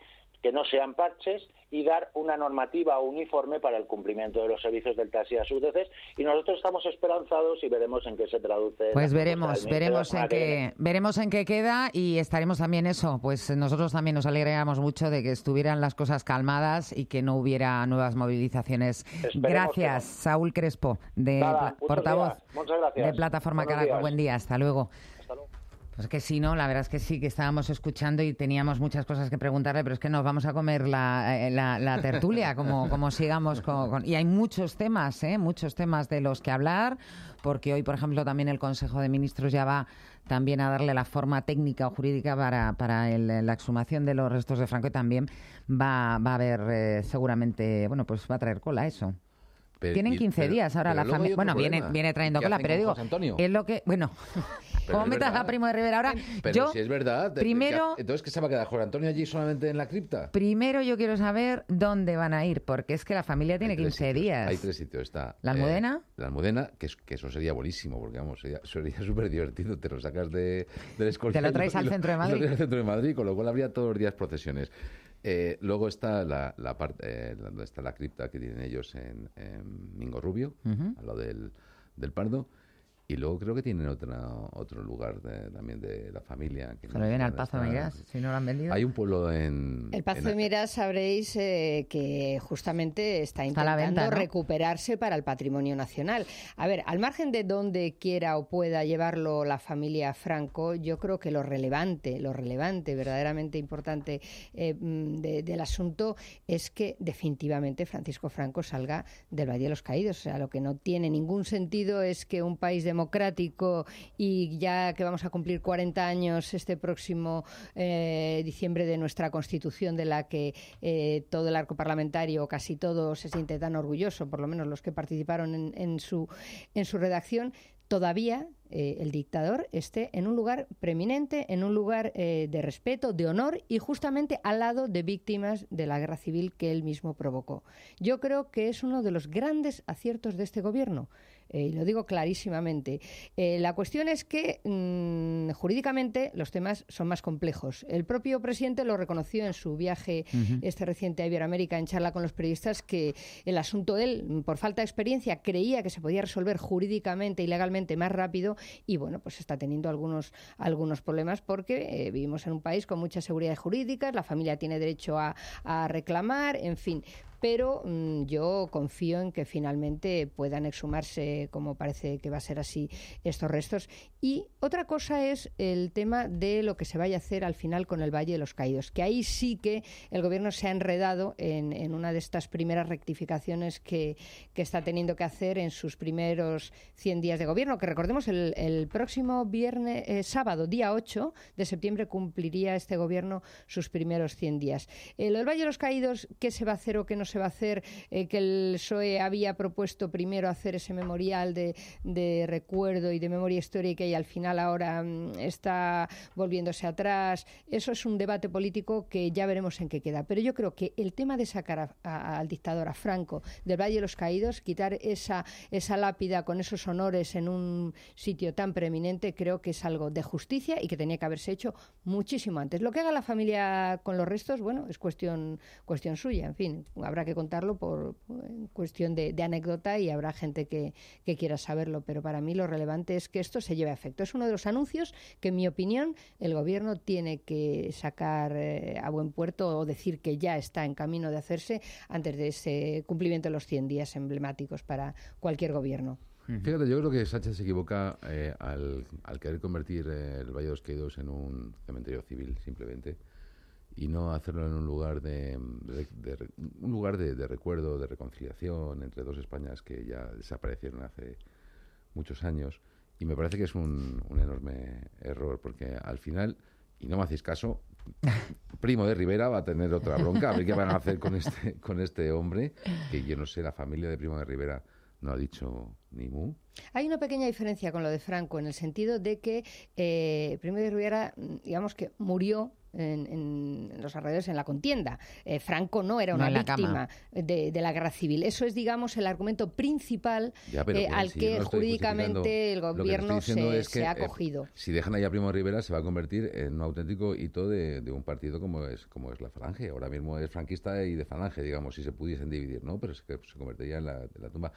que no sean parches y dar una normativa uniforme para el cumplimiento de los servicios del taxi a sus veces. Y nosotros estamos esperanzados y veremos en qué se traduce. Pues veremos, veremos en qué, veremos en qué queda y estaremos también eso. Pues nosotros también nos alegraríamos mucho de que estuvieran las cosas calmadas y que no hubiera nuevas movilizaciones. Esperemos. Gracias, Saúl Crespo, de Nada, portavoz gracias. de Plataforma Caracol. Buen día, hasta luego. Hasta luego. Pues que sí, ¿no? La verdad es que sí, que estábamos escuchando y teníamos muchas cosas que preguntarle, pero es que nos vamos a comer la, la, la tertulia, como, como sigamos con, con... Y hay muchos temas, ¿eh? Muchos temas de los que hablar, porque hoy, por ejemplo, también el Consejo de Ministros ya va también a darle la forma técnica o jurídica para, para el, la exhumación de los restos de Franco y también va, va a haber eh, seguramente, bueno, pues va a traer cola eso. Pero, Tienen quince pero, días ahora la familia. Bueno, viene, viene trayendo cola, pero digo, es lo que. Bueno, ¿cómo metas a Primo de Rivera ahora? Pero yo, si es verdad. Primero, que, entonces, ¿qué se va a quedar José Antonio allí solamente en la cripta? Primero yo quiero saber dónde van a ir, porque es que la familia tiene quince sitios, días. Hay tres sitios. Está ¿La Almudena? Eh, la Almudena, que, es, que eso sería buenísimo, porque vamos, sería, sería súper divertido. Te lo sacas de, del escorial. Te lo traes al lo, centro de Madrid. Lo traes al centro de Madrid, con lo cual habría todos los días procesiones. Eh, luego está la, la parte eh, donde está la cripta que tienen ellos en, en Mingo Rubio, uh-huh. al lado del, del Pardo. Y luego creo que tienen otra, otro lugar de, también de la familia. Que se lo viene al Pazo de Miras, si no lo han vendido. Hay un pueblo en... El Pazo en, de Miras sabréis eh, que justamente está intentando está venta, ¿no? recuperarse para el patrimonio nacional. A ver, al margen de donde quiera o pueda llevarlo la familia Franco, yo creo que lo relevante, lo relevante, verdaderamente importante eh, de, del asunto es que definitivamente Francisco Franco salga del Valle de los Caídos. O sea, lo que no tiene ningún sentido es que un país de democrático y ya que vamos a cumplir cuarenta años este próximo eh, diciembre de nuestra Constitución, de la que eh, todo el arco parlamentario, casi todo, se siente tan orgulloso, por lo menos los que participaron en, en, su, en su redacción, todavía eh, el dictador esté en un lugar preeminente, en un lugar eh, de respeto, de honor y justamente al lado de víctimas de la guerra civil que él mismo provocó. Yo creo que es uno de los grandes aciertos de este gobierno. Eh, y lo digo clarísimamente. Eh, la cuestión es que mmm, jurídicamente los temas son más complejos. El propio presidente lo reconoció en su viaje uh-huh. este reciente a Iberoamérica, en charla con los periodistas, que el asunto él, por falta de experiencia, creía que se podía resolver jurídicamente y legalmente más rápido y bueno, pues está teniendo algunos, algunos problemas porque eh, vivimos en un país con mucha seguridad jurídica, la familia tiene derecho a, a reclamar, en fin. Pero mmm, yo confío en que finalmente puedan exhumarse, como parece que va a ser así, estos restos. Y otra cosa es el tema de lo que se vaya a hacer al final con el Valle de los Caídos, que ahí sí que el Gobierno se ha enredado en, en una de estas primeras rectificaciones que, que está teniendo que hacer en sus primeros cien días de Gobierno, que recordemos el, el próximo viernes, eh, sábado, día ocho de septiembre, cumpliría este Gobierno sus primeros cien días. El, el Valle de los Caídos, ¿qué se va a hacer o qué no se va a hacer? Eh, que el P S O E había propuesto primero hacer ese memorial de, de recuerdo y de memoria histórica y al final ahora um, está volviéndose atrás. Eso es un debate político que ya veremos en qué queda. Pero yo creo que el tema de sacar a, a, al dictador, a Franco, del Valle de los Caídos, quitar esa, esa lápida con esos honores en un sitio tan preeminente, creo que es algo de justicia y que tenía que haberse hecho muchísimo antes. Lo que haga la familia con los restos, bueno, es cuestión, cuestión suya. En fin, habrá que contarlo por, por cuestión de, de anécdota y habrá gente que, que quiera saberlo, pero para mí lo relevante es que esto se lleve a efecto. Es uno de los anuncios que, en mi opinión, el Gobierno tiene que sacar eh, a buen puerto o decir que ya está en camino de hacerse antes de ese cumplimiento de los cien días emblemáticos para cualquier Gobierno. Fíjate, yo creo que Sánchez se equivoca eh, al, al querer convertir eh, el Valle de los Caídos en un cementerio civil, simplemente, y no hacerlo en un lugar de, de, de un lugar de, de recuerdo, de reconciliación entre dos Españas que ya desaparecieron hace muchos años. Y me parece que es un, un enorme error, porque al final, y no me hacéis caso, Primo de Rivera va a tener otra bronca. A ver qué van a hacer con este, con este hombre, que yo no sé, la familia de Primo de Rivera no ha dicho ni mu. Hay una pequeña diferencia con lo de Franco, en el sentido de que eh, Primo de Rivera, digamos que murió en, en los alrededores, en la contienda. Eh, Franco no era una no víctima de, de la guerra civil. Eso es, digamos, el argumento principal ya, pero, eh, al si que no jurídicamente el gobierno se, es que, se ha eh, acogido. Si dejan ahí a Primo de Rivera, se va a convertir en un auténtico hito de, de un partido como es como es la Falange. Ahora mismo es franquista y de Falange, digamos, si se pudiesen dividir, ¿no? Pero es que se convertiría en la, en la tumba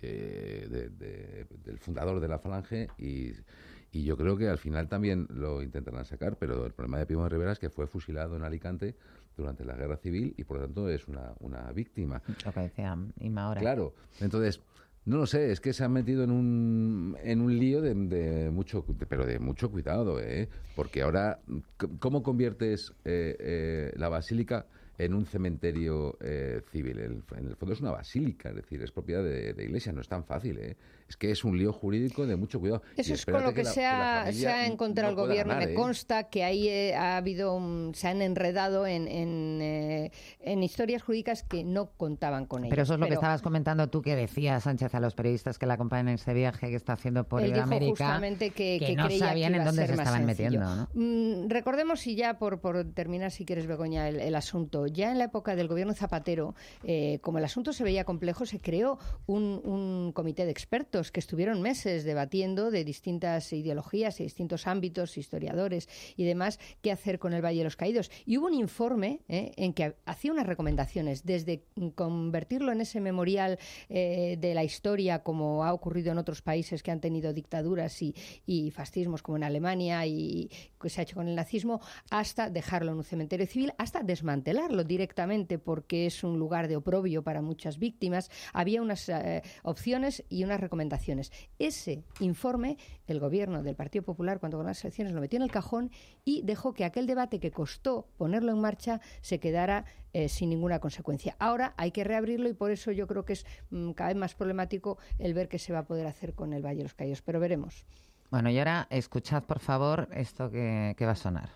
eh, de, de, del fundador de la Falange y... Y yo creo que al final también lo intentarán sacar, pero el problema de Primo de Rivera es que fue fusilado en Alicante durante la Guerra Civil y por lo tanto es una, una víctima. Lo que decía Inma ahora. Claro, entonces, no lo sé, es que se han metido en un, en un lío de, de mucho, de, pero de mucho cuidado, ¿eh? Porque ahora, ¿cómo conviertes eh, eh, la basílica en un cementerio eh, civil? El, en el fondo es una basílica, es decir, es propiedad de, de iglesia, no es tan fácil, ¿eh? Es que es un lío jurídico de mucho cuidado. Eso es con lo que, que, la, se, ha, que se ha encontrado no el gobierno. Ganar, Me ¿eh? consta que ahí eh, ha habido, un, se han enredado en, en, eh, en historias jurídicas que no contaban con ellas. Pero eso es lo Pero, que estabas comentando tú, que decía Sánchez a los periodistas que la acompañan en este viaje que está haciendo por él dijo América, justamente que, que, que no creía sabían que iba en dónde a ser se estaban metiendo, ¿no? Mm, recordemos, y ya por, por terminar, si quieres, Begoña, el, el asunto. Ya en la época del gobierno Zapatero, eh, como el asunto se veía complejo, se creó un, un comité de expertos que estuvieron meses debatiendo de distintas ideologías y distintos ámbitos, historiadores y demás, qué hacer con el Valle de los Caídos. Y hubo un informe eh, en que hacía unas recomendaciones, desde convertirlo en ese memorial eh, de la historia, como ha ocurrido en otros países que han tenido dictaduras y, y fascismos, como en Alemania, y que se ha hecho con el nazismo, hasta dejarlo en un cementerio civil, hasta desmantelarlo directamente, porque es un lugar de oprobio para muchas víctimas. Había unas eh, opciones y unas recomendaciones. Ese informe, el gobierno del Partido Popular, cuando ganó las elecciones, lo metió en el cajón y dejó que aquel debate que costó ponerlo en marcha se quedara eh, sin ninguna consecuencia. Ahora hay que reabrirlo y por eso yo creo que es mmm, cada vez más problemático el ver qué se va a poder hacer con el Valle de los Caídos. Pero veremos. Bueno, y ahora escuchad, por favor, esto que, que va a sonar.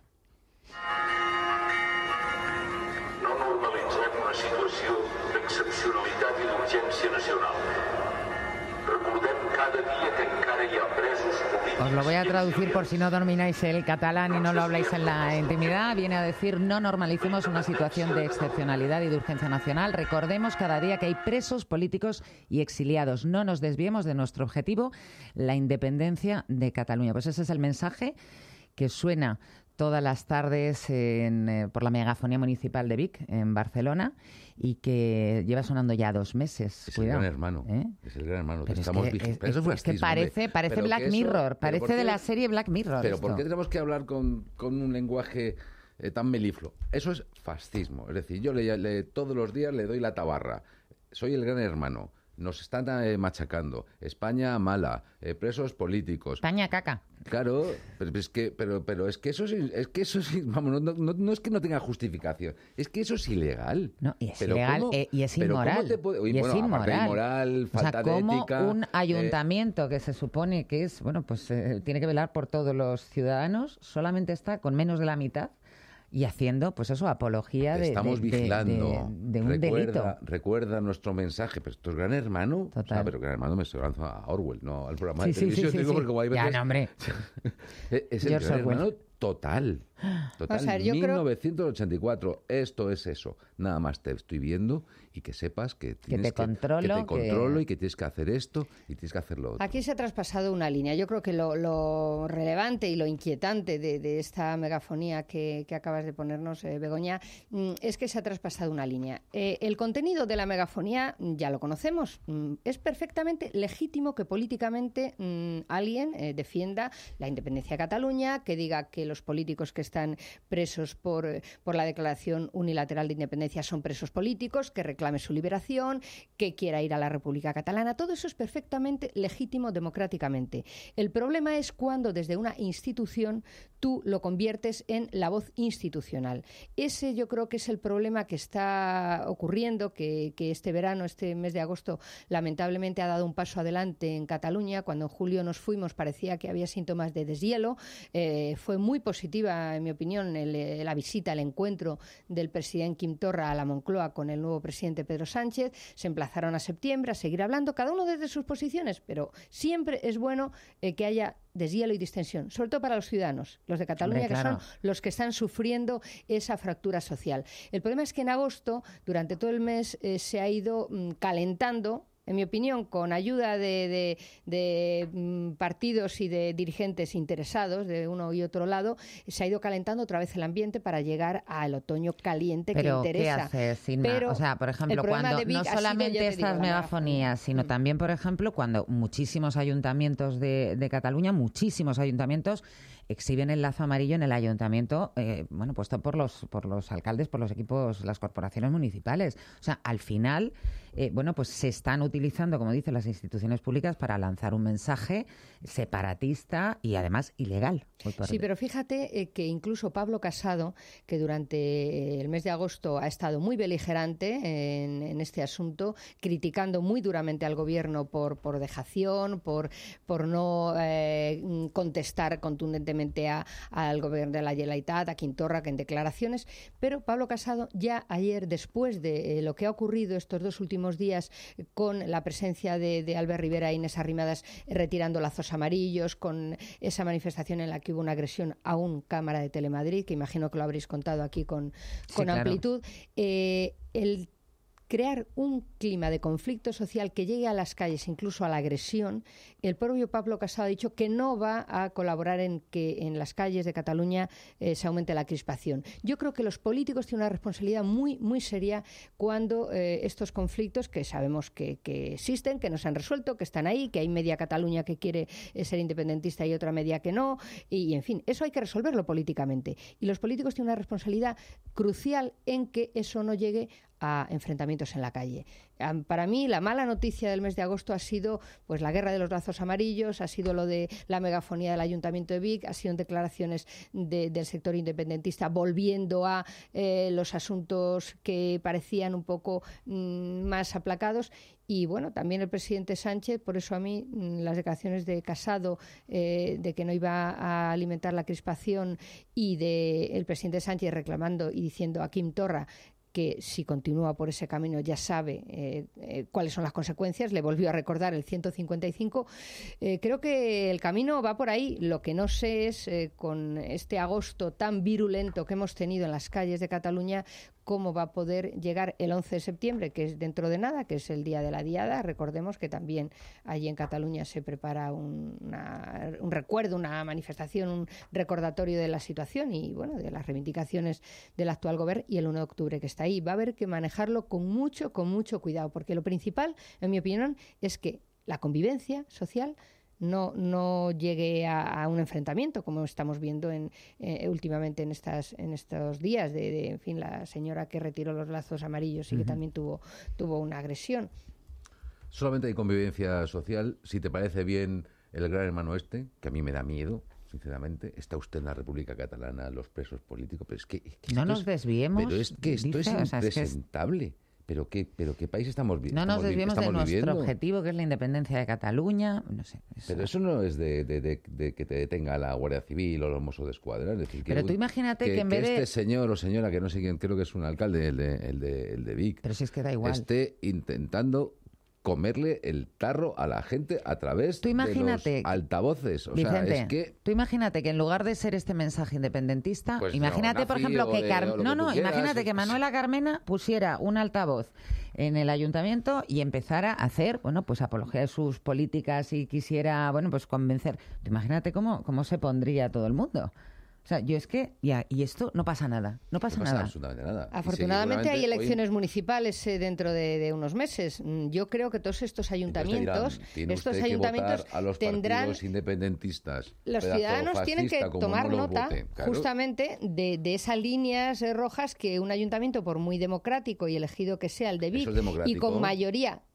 No normalitzem una situació d'excepcionalitat i d'urgència nacional. Os lo voy a traducir por si no domináis el catalán y no lo habláis en la intimidad. Viene a decir: no normalicemos una situación de excepcionalidad y de urgencia nacional. Recordemos cada día que hay presos políticos y exiliados. No nos desviemos de nuestro objetivo, la independencia de Cataluña. Pues ese es el mensaje que suena todas las tardes en, eh, por la megafonía municipal de Vic, en Barcelona, y que lleva sonando ya dos meses. Es Cuidado, el gran hermano. ¿eh? Es el gran hermano. Pero Estamos es que, vigil- es, pero eso es, fue es que fascismo, parece, hombre. parece Pero Black que eso- Mirror, pero parece ¿por qué- de la serie Black Mirror. Pero esto. ¿por qué tenemos que hablar con, con un lenguaje eh, tan melifluo? Eso es fascismo. Es decir, yo le, le- todos los días le doy la tabarra. Soy el gran hermano. Nos están eh, machacando. España mala, eh, presos políticos. España caca. Claro, pero es que, pero, pero es que eso es, es que eso es, vamos, no, no, no es que no tenga justificación, es que eso es ilegal. No, y es Pero ilegal ¿cómo- eh, y es pero ¿cómo inmoral. te puede- y es bueno, aparte de inmoral. inmoral, falta o sea, de como ética, un eh, ayuntamiento que se supone que es, bueno, pues eh, tiene que velar por todos los ciudadanos, solamente está con menos de la mitad y haciendo, pues eso, apología de, Estamos de, de- vigilando. de, de un recuerda, delito. Recuerda nuestro mensaje. Pero esto es Gran Hermano. Total. O sea, pero Gran Hermano me estoy hablando a Orwell, no al programa Sí, de sí, televisión. sí, sí, digo, sí. porque como hay Ya, veces- no, hombre. es el George Gran Orwell. Hermano total. Total. O sea, yo creo- mil novecientos ochenta y cuatro. Esto es eso. Nada más te estoy viendo y que sepas que tienes te controlo, que te que- controlo y que tienes que hacer esto y tienes que hacer lo otro. Aquí se ha traspasado una línea. Yo creo que lo, lo relevante y lo inquietante de, de esta megafonía que, que acabas de ponernos, eh, Begoña, mm, es que se ha traspasado una línea. Eh, el contenido de la megafonía mm, ya lo conocemos. Mm, es perfectamente legítimo que políticamente mm, alguien eh, defienda la independencia de Cataluña, que diga que los políticos que están presos por, eh, por la declaración unilateral de independencia son presos políticos, que reclame su liberación, que quiera ir a la República Catalana. Todo eso es perfectamente legítimo democráticamente. El problema es cuando desde una institución tú lo conviertes en la voz institucional. Ese yo creo que es el problema que está ocurriendo, que, que este verano, este mes de agosto, lamentablemente ha dado un paso adelante en Cataluña. Cuando en julio nos fuimos parecía que había síntomas de deshielo. Eh, fue muy muy positiva, en mi opinión, el, la visita, el encuentro del presidente Quim Torra a la Moncloa con el nuevo presidente Pedro Sánchez. Se emplazaron a septiembre a seguir hablando, cada uno desde sus posiciones, pero siempre es bueno eh, que haya deshielo y distensión, sobre todo para los ciudadanos, los de Cataluña, Hombre, claro. que son los que están sufriendo esa fractura social. El problema es que en agosto, durante todo el mes, eh, se ha ido mm, calentando, en mi opinión, con ayuda de, de, de mm, partidos y de dirigentes interesados de uno y otro lado, se ha ido calentando otra vez el ambiente para llegar al otoño caliente Pero, que interesa. ¿qué haces, Inma? Pero o sea, por ejemplo, cuando no solamente sido, estas digo, megafonías, sino mm. también, por ejemplo, cuando muchísimos ayuntamientos de, de Cataluña, muchísimos ayuntamientos exhiben el lazo amarillo en el ayuntamiento, eh, bueno, puesto por los por los alcaldes, por los equipos, las corporaciones municipales. O sea, al final, eh, bueno, pues se están utilizando, como dicen las instituciones públicas, para lanzar un mensaje separatista y además ilegal. Sí, pero fíjate eh, que incluso Pablo Casado, que durante el mes de agosto ha estado muy beligerante en, en este asunto, criticando muy duramente al gobierno por, por dejación, por, por no eh, contestar contundentemente A, al gobierno de la Generalitat, a Quim Torra, que en declaraciones, pero Pablo Casado ya ayer, después de eh, lo que ha ocurrido estos dos últimos días con la presencia de, de Albert Rivera e Inés Arrimadas eh, retirando lazos amarillos, con esa manifestación en la que hubo una agresión a un cámara de Telemadrid, que imagino que lo habréis contado aquí con, con sí, amplitud, claro. eh, el crear un clima de conflicto social que llegue a las calles, incluso a la agresión. El propio Pablo Casado ha dicho que no va a colaborar en que en las calles de Cataluña eh, se aumente la crispación. Yo creo que los políticos tienen una responsabilidad muy, muy seria cuando eh, estos conflictos, que sabemos que, que existen, que no se han resuelto, que están ahí, que hay media Cataluña que quiere eh, ser independentista y otra media que no, y, y en fin, eso hay que resolverlo políticamente. Y los políticos tienen una responsabilidad crucial en que eso no llegue a enfrentamientos en la calle. Para mí, la mala noticia del mes de agosto ha sido pues la guerra de los lazos amarillos, ha sido lo de la megafonía del Ayuntamiento de Vic, ha sido declaraciones de, del sector independentista volviendo a eh, los asuntos que parecían un poco mm, más aplacados. Y bueno, también el presidente Sánchez, por eso a mí las declaraciones de Casado eh, de que no iba a alimentar la crispación y de el presidente Sánchez reclamando y diciendo a Quim Torra que si continúa por ese camino ya sabe eh, eh, cuáles son las consecuencias, le volvió a recordar el ciento cincuenta y cinco. Eh, creo que el camino va por ahí. Lo que no sé es, eh, con este agosto tan virulento que hemos tenido en las calles de Cataluña, cómo va a poder llegar el once de septiembre, que es dentro de nada, que es el día de la Diada. Recordemos que también allí en Cataluña se prepara un, una, un recuerdo, una manifestación, un recordatorio de la situación y bueno, de las reivindicaciones del actual gobierno, y el uno de octubre que está ahí. Va a haber que manejarlo con mucho, con mucho cuidado, porque lo principal, en mi opinión, es que la convivencia social no, no llegue a, a un enfrentamiento, como estamos viendo en, eh, últimamente en estas en estos días, de, de en fin, la señora que retiró los lazos amarillos y uh-huh. que también tuvo, tuvo una agresión. Solamente hay convivencia social, si te parece bien el gran hermano este, que a mí me da miedo, sinceramente. Está usted en la República Catalana, los presos políticos, pero es que... Es que no nos es, desviemos. Pero es que esto dice, es o sea, impresentable. Es que es... ¿Pero qué, pero qué país estamos viviendo? No nos desviemos de nuestro viviendo? objetivo, que es la independencia de Cataluña. No sé. Eso. Pero eso no es de, de, de, de que te detenga la Guardia Civil o los Mossos d'Esquadra. Es decir, que, pero tú imagínate que, que en que vez de... este señor o señora, que no sé quién, creo que es un alcalde, el de, el de, el de Vic, pero si es que da igual, esté intentando comerle el tarro a la gente a través tú imagínate, de los altavoces. O Vicente, sea, es que... tú imagínate que en lugar de ser este mensaje independentista, pues imagínate, no, por ejemplo, que... Car... No, no, que imagínate quieras. que Manuela Carmena pusiera un altavoz en el ayuntamiento y empezara a hacer, bueno, pues apología de sus políticas y quisiera, bueno, pues convencer. Imagínate cómo, cómo se pondría todo el mundo. O sea, yo es que, ya, y esto no pasa nada, no pasa, no pasa nada. absolutamente nada. Afortunadamente hay elecciones hoy... municipales eh, dentro de, de unos meses. Yo creo que todos estos ayuntamientos, dirán, estos usted ayuntamientos que a los tendrán, independentistas, los ciudadanos tienen que tomar no nota vote, claro. justamente de, de esas líneas rojas que un ayuntamiento, por muy democrático y elegido que sea el de Vic, y con mayoría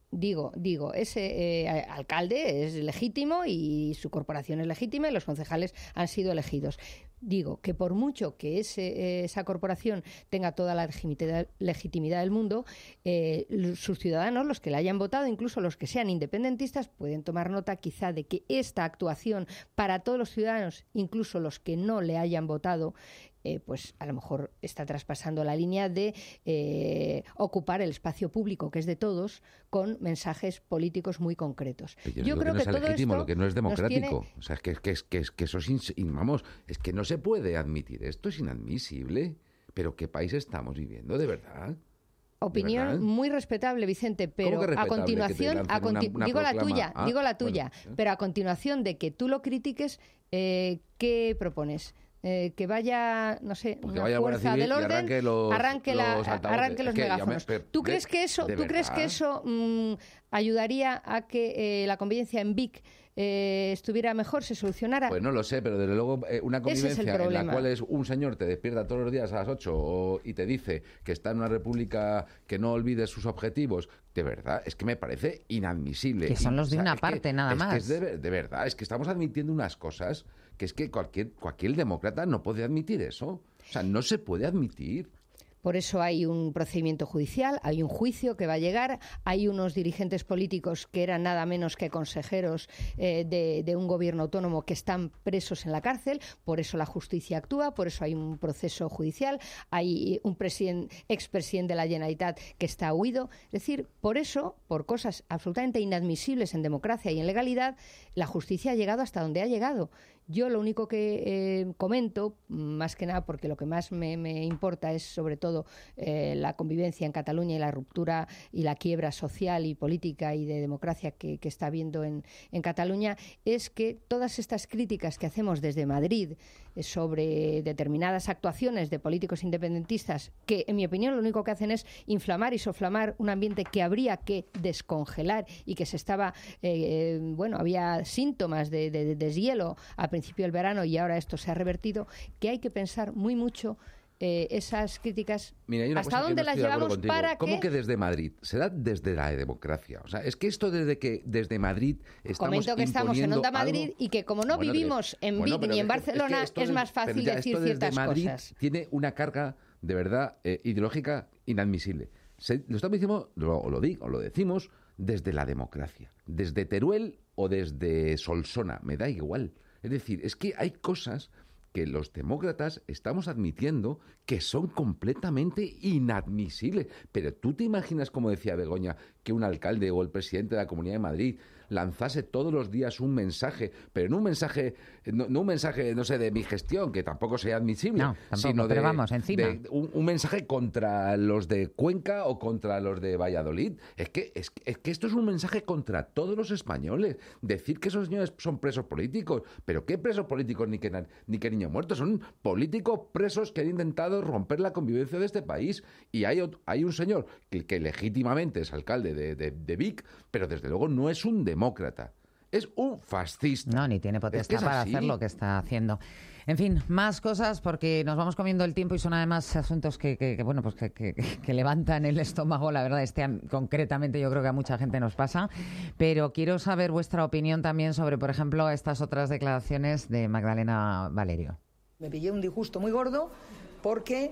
Digo, digo, ese eh, alcalde es legítimo y su corporación es legítima y los concejales han sido elegidos. Digo que por mucho que ese, esa corporación tenga toda la legitimidad, legitimidad del mundo, eh, sus ciudadanos, los que la hayan votado, incluso los que sean independentistas, pueden tomar nota quizá de que esta actuación para todos los ciudadanos, incluso los que no le hayan votado, Eh, pues a lo mejor está traspasando la línea de eh, ocupar el espacio público, que es de todos, con mensajes políticos muy concretos. Yo, Yo creo que no que es todo legítimo, esto lo que no es democrático. tiene... O sea, es que, que, que, que eso es, in, vamos, es que no se puede admitir. Esto es inadmisible. Pero ¿qué país estamos viviendo, de verdad? Opinión ¿verdad? Muy respetable, Vicente, pero a continuación, a conti una, una digo proclama. la tuya, ah, digo la tuya, bueno, ¿eh? Pero a continuación de que tú lo critiques, eh, ¿qué propones? Eh, que vaya, no sé, pues una fuerza del orden, arranque los, arranque, la, los, arranque los megáfonos. Me, ¿Tú crees que eso, ¿tú crees que eso mmm, ayudaría a que eh, la convivencia en Vic eh, estuviera mejor, se solucionara? Pues no lo sé, pero desde luego eh, una convivencia es en la cual es un señor te despierta todos los días a las ocho o, y te dice que está en una república que no olvide sus objetivos, de verdad, es que me parece inadmisible. Que son los de y, o sea, una parte, que, nada es más. Que es de, de verdad, es que estamos admitiendo unas cosas que es que cualquier, cualquier demócrata no puede admitir eso. O sea, no se puede admitir. Por eso hay un procedimiento judicial, hay un juicio que va a llegar, hay unos dirigentes políticos que eran nada menos que consejeros eh, de, de un gobierno autónomo que están presos en la cárcel, por eso la justicia actúa, por eso hay un proceso judicial, hay un expresidente de la Generalitat que está huido. Es decir, por eso, por cosas absolutamente inadmisibles en democracia y en legalidad, la justicia ha llegado hasta donde ha llegado. Yo lo único que eh, comento, más que nada porque lo que más me, me importa es sobre todo eh, la convivencia en Cataluña y la ruptura y la quiebra social y política y de democracia que, que está habiendo en, en Cataluña, es que todas estas críticas que hacemos desde Madrid eh, sobre determinadas actuaciones de políticos independentistas, que en mi opinión lo único que hacen es inflamar y soflamar un ambiente que habría que descongelar y que se estaba, eh, bueno, había síntomas de, de, de deshielo a principio del verano y ahora esto se ha revertido, que hay que pensar muy mucho eh, esas críticas. Mira, hasta dónde no las llevamos para ¿Cómo que... que desde Madrid? Será desde la democracia. O sea, es que esto desde que desde Madrid estamos Comento que estamos en Onda Madrid algo... y que como no bueno, vivimos que... en bueno, Vic ni en Barcelona, es, que es más fácil ya, decir ciertas Madrid cosas. Tiene una carga de verdad eh, ideológica inadmisible. Se, lo estamos diciendo, lo, lo digo, lo decimos desde la democracia, desde Teruel o desde Solsona, me da igual. Es decir, es que hay cosas que los demócratas estamos admitiendo que son completamente inadmisibles. Pero tú te imaginas, como decía Begoña, que un alcalde o el presidente de la Comunidad de Madrid lanzase todos los días un mensaje, pero no un mensaje, no, no un mensaje, no sé, de mi gestión, que tampoco sea admisible, no, tampoco, sino de, pero vamos, encima. de un, un mensaje contra los de Cuenca o contra los de Valladolid. Es que, es, es que esto es un mensaje contra todos los españoles. Decir que esos señores son presos políticos, pero ¿qué presos políticos ni que, ni que niños muertos? Son políticos presos que han intentado romper la convivencia de este país. Y hay, hay un señor que, que legítimamente es alcalde de, de, de Vic, pero desde luego no es un demócrata, es un fascista. No, ni tiene potestad es es para hacer lo que está haciendo. En fin, más cosas porque nos vamos comiendo el tiempo y son además asuntos que, que, que bueno, pues que, que, que levantan el estómago, la verdad, este concretamente yo creo que a mucha gente nos pasa, pero quiero saber vuestra opinión también sobre, por ejemplo, estas otras declaraciones de Magdalena Valerio. Me pillé un disgusto muy gordo porque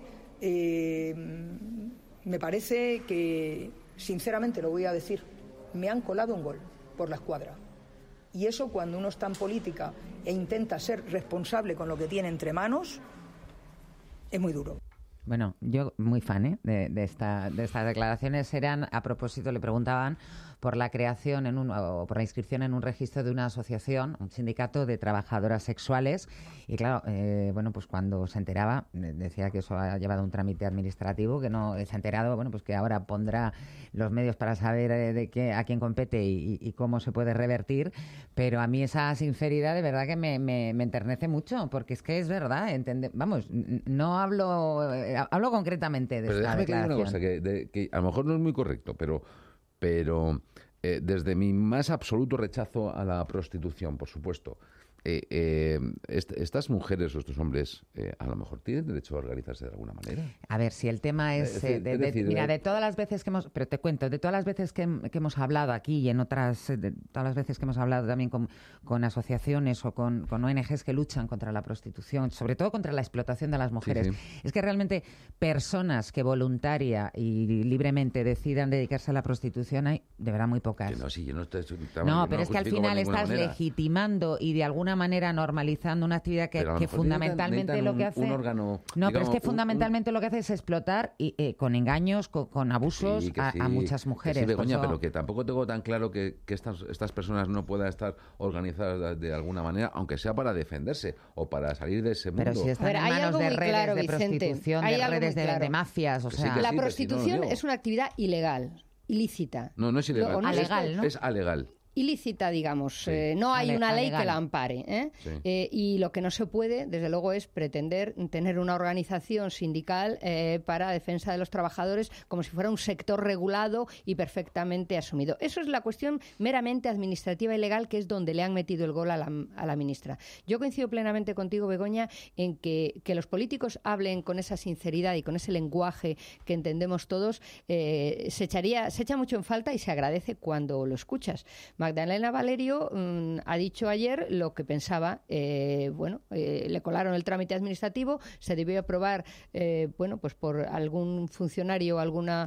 eh, me parece que, sinceramente lo voy a decir, me han colado un gol por la escuadra. Y eso, cuando uno está en política e intenta ser responsable con lo que tiene entre manos, es muy duro. Bueno, yo muy fan ¿eh? de, de, esta, de estas declaraciones. Eran, a propósito, le preguntaban por la creación en un, o por la inscripción en un registro de una asociación, un sindicato de trabajadoras sexuales. Y claro, eh, bueno, pues cuando se enteraba, decía que eso ha llevado un trámite administrativo, que no se ha enterado, bueno, pues que ahora pondrá los medios para saber eh, de qué, a quién compete y, y cómo se puede revertir. Pero a mí esa sinceridad de verdad que me, me, me enternece mucho, porque es que es verdad, entende, vamos, no hablo, eh, hablo concretamente de pero esta déjame declaración. Que diga una cosa, que, de, que a lo mejor no es muy correcto, pero... pero eh, desde mi más absoluto rechazo a la prostitución, por supuesto, eh, eh, est estas mujeres o estos hombres eh, a lo mejor tienen derecho a organizarse de alguna manera. A ver, si el tema es... Es eh, decir, de, es de- decir, mira, eh, de todas las veces que hemos... Pero te cuento, de todas las veces que, que hemos hablado aquí y en otras... eh, De todas las veces que hemos hablado también con, con asociaciones o con, con O N Ges que luchan contra la prostitución, sobre todo contra la explotación de las mujeres, sí. es que realmente personas que voluntaria y libremente decidan dedicarse a la prostitución hay de verdad muy pocas. Que no, sí, yo no estoy... No, pero es que al final estás legitimando y de alguna manera normalizando una actividad que, Pero a lo que mejor fundamentalmente necesitan lo que un- hace... un órgano, no, pero digamos, es que un- fundamentalmente lo que hace es explotar y, eh, con engaños, con, con abusos Sí, que a, sí, a muchas que mujeres. Sí, Por Begoña, eso- pero que tampoco tengo tan claro que, que estas, estas personas no puedan estar organizadas de, de alguna manera, aunque sea para defenderse o para salir de ese mundo. Pero si están A ver, en hay manos algo de muy redes claro, de Vicente, prostitución, hay de algo redes muy de, claro. de mafias, o Que sí, sea... que La sí, prostitución no, yo- es una actividad ilegal, ilícita. No, no es ilegal. Lo- o no es, es- Alegal, ¿no? es alegal. ilícita, digamos. Eh, no hay Ale- una ley alegal. que la ampare. ¿eh? Sí. Eh, y lo que no se puede, desde luego, es pretender tener una organización sindical eh, para defensa de los trabajadores como si fuera un sector regulado y perfectamente asumido. Eso es la cuestión meramente administrativa y legal, que es donde le han metido el gol a la, a la ministra. Yo coincido plenamente contigo, Begoña, en que, que los políticos hablen con esa sinceridad y con ese lenguaje que entendemos todos, eh, se echaría, se echa mucho en falta y se agradece cuando lo escuchas. Magdalena Valerio mmm, ha dicho ayer lo que pensaba. Eh, bueno, eh, le colaron el trámite administrativo, se debió aprobar, eh, bueno, pues por algún funcionario, alguna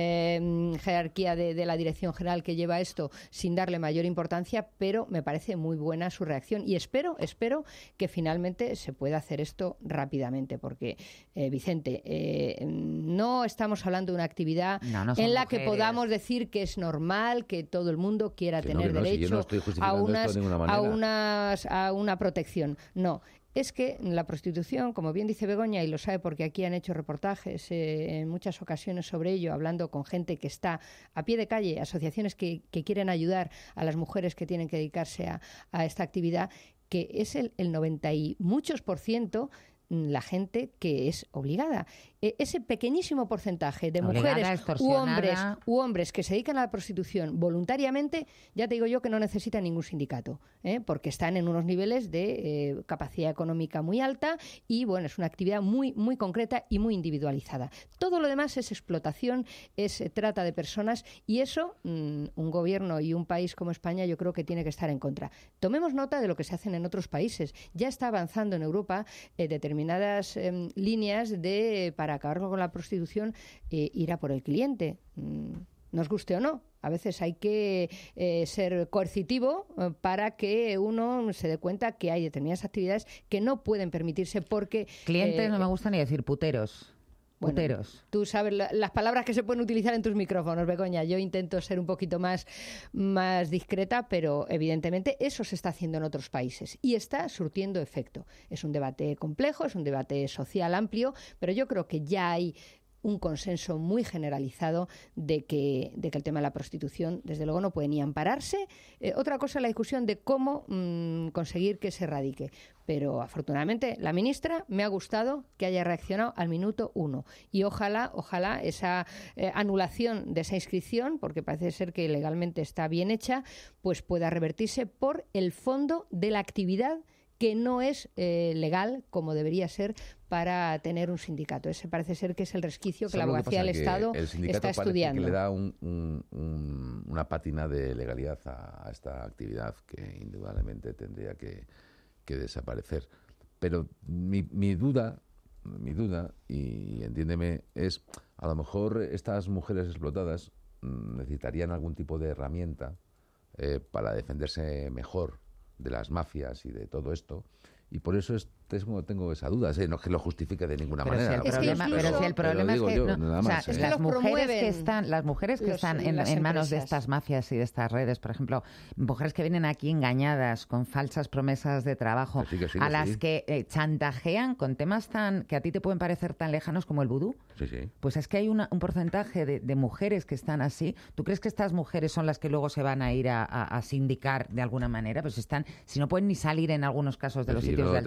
eh, jerarquía de, de la Dirección General que lleva esto, sin darle mayor importancia, pero me parece muy buena su reacción y espero, espero que finalmente se pueda hacer esto rápidamente, porque, eh, Vicente, eh, no estamos hablando de una actividad No, no son en la que mujeres. podamos decir que es normal que todo el mundo quiera Que no, tener que no, si yo derecho no estoy a, justificando esto de unas, ninguna a, manera. unas, a una protección. No. Es que la prostitución, como bien dice Begoña, y lo sabe porque aquí han hecho reportajes eh, en muchas ocasiones sobre ello, hablando con gente que está a pie de calle, asociaciones que, que quieren ayudar a las mujeres que tienen que dedicarse a, a esta actividad, que es el, el noventa y muchos por ciento la gente que es obligada. Eh, ese pequeñísimo porcentaje de Obligada, mujeres u extorsionada. hombres, u hombres que se dedican a la prostitución voluntariamente, ya te digo yo que no necesitan ningún sindicato, ¿eh? Porque están en unos niveles de eh, capacidad económica muy alta y, bueno, es una actividad muy, muy concreta y muy individualizada. Todo lo demás es explotación, es eh, trata de personas y eso mmm, un gobierno y un país como España yo creo que tiene que estar en contra. Tomemos nota de lo que se hacen en otros países. Ya está avanzando en Europa eh, determinadas eh, líneas de para acabar con la prostitución, eh, ir a por el cliente. Mm, nos guste o no. A veces hay que eh, ser coercitivo eh, para que uno se dé cuenta que hay determinadas actividades que no pueden permitirse porque... Clientes eh, no me gusta ni decir puteros. Bueno, Puteros. tú sabes la- las palabras que se pueden utilizar en tus micrófonos, Begoña. Yo intento ser un poquito más, más discreta, pero evidentemente eso se está haciendo en otros países y está surtiendo efecto. Es un debate complejo, es un debate social amplio, pero yo creo que ya hay un consenso muy generalizado de que, de que el tema de la prostitución, desde luego, no puede ni ampararse. Eh, otra cosa es la discusión de cómo mmm, conseguir que se erradique. Pero, afortunadamente, la ministra me ha gustado que haya reaccionado al minuto uno. Y ojalá, ojalá esa eh, anulación de esa inscripción, porque parece ser que legalmente está bien hecha, pues pueda revertirse por el fondo de la actividad que no es eh, legal como debería ser para tener un sindicato. Ese parece ser que es el resquicio que la ¿Sabes lo que abogacía pasa? del Que Estado el sindicato está parece estudiando. que le da un- un- un- una pátina de legalidad a, a esta actividad que indudablemente tendría que, que desaparecer. Pero mi, mi duda, mi duda, y entiéndeme, es a lo mejor estas mujeres explotadas mm, necesitarían algún tipo de herramienta eh, para defenderse mejor de las mafias y de todo esto, y por eso es, tengo, tengo esa duda, ¿eh? No es que lo justifique de ninguna Pero si manera. el problema, pero si el problema es que, yo, no, nada o sea, más, ¿eh? las mujeres promueven que están, las mujeres que los- están en, las en manos de empresas. estas mafias y de estas redes, por ejemplo, mujeres que vienen aquí engañadas con falsas promesas de trabajo, Que sí, que sí, a que las sí. que eh, chantajean con temas tan que a ti te pueden parecer tan lejanos como el vudú. Sí, sí. Pues es que hay una- un porcentaje de, de mujeres que están así. ¿Tú crees que estas mujeres son las que luego se van a ir a, a- a sindicar de alguna manera? Pues están, si no pueden ni salir en algunos casos de los Sí, sitios no, de te- Alternet. te volveré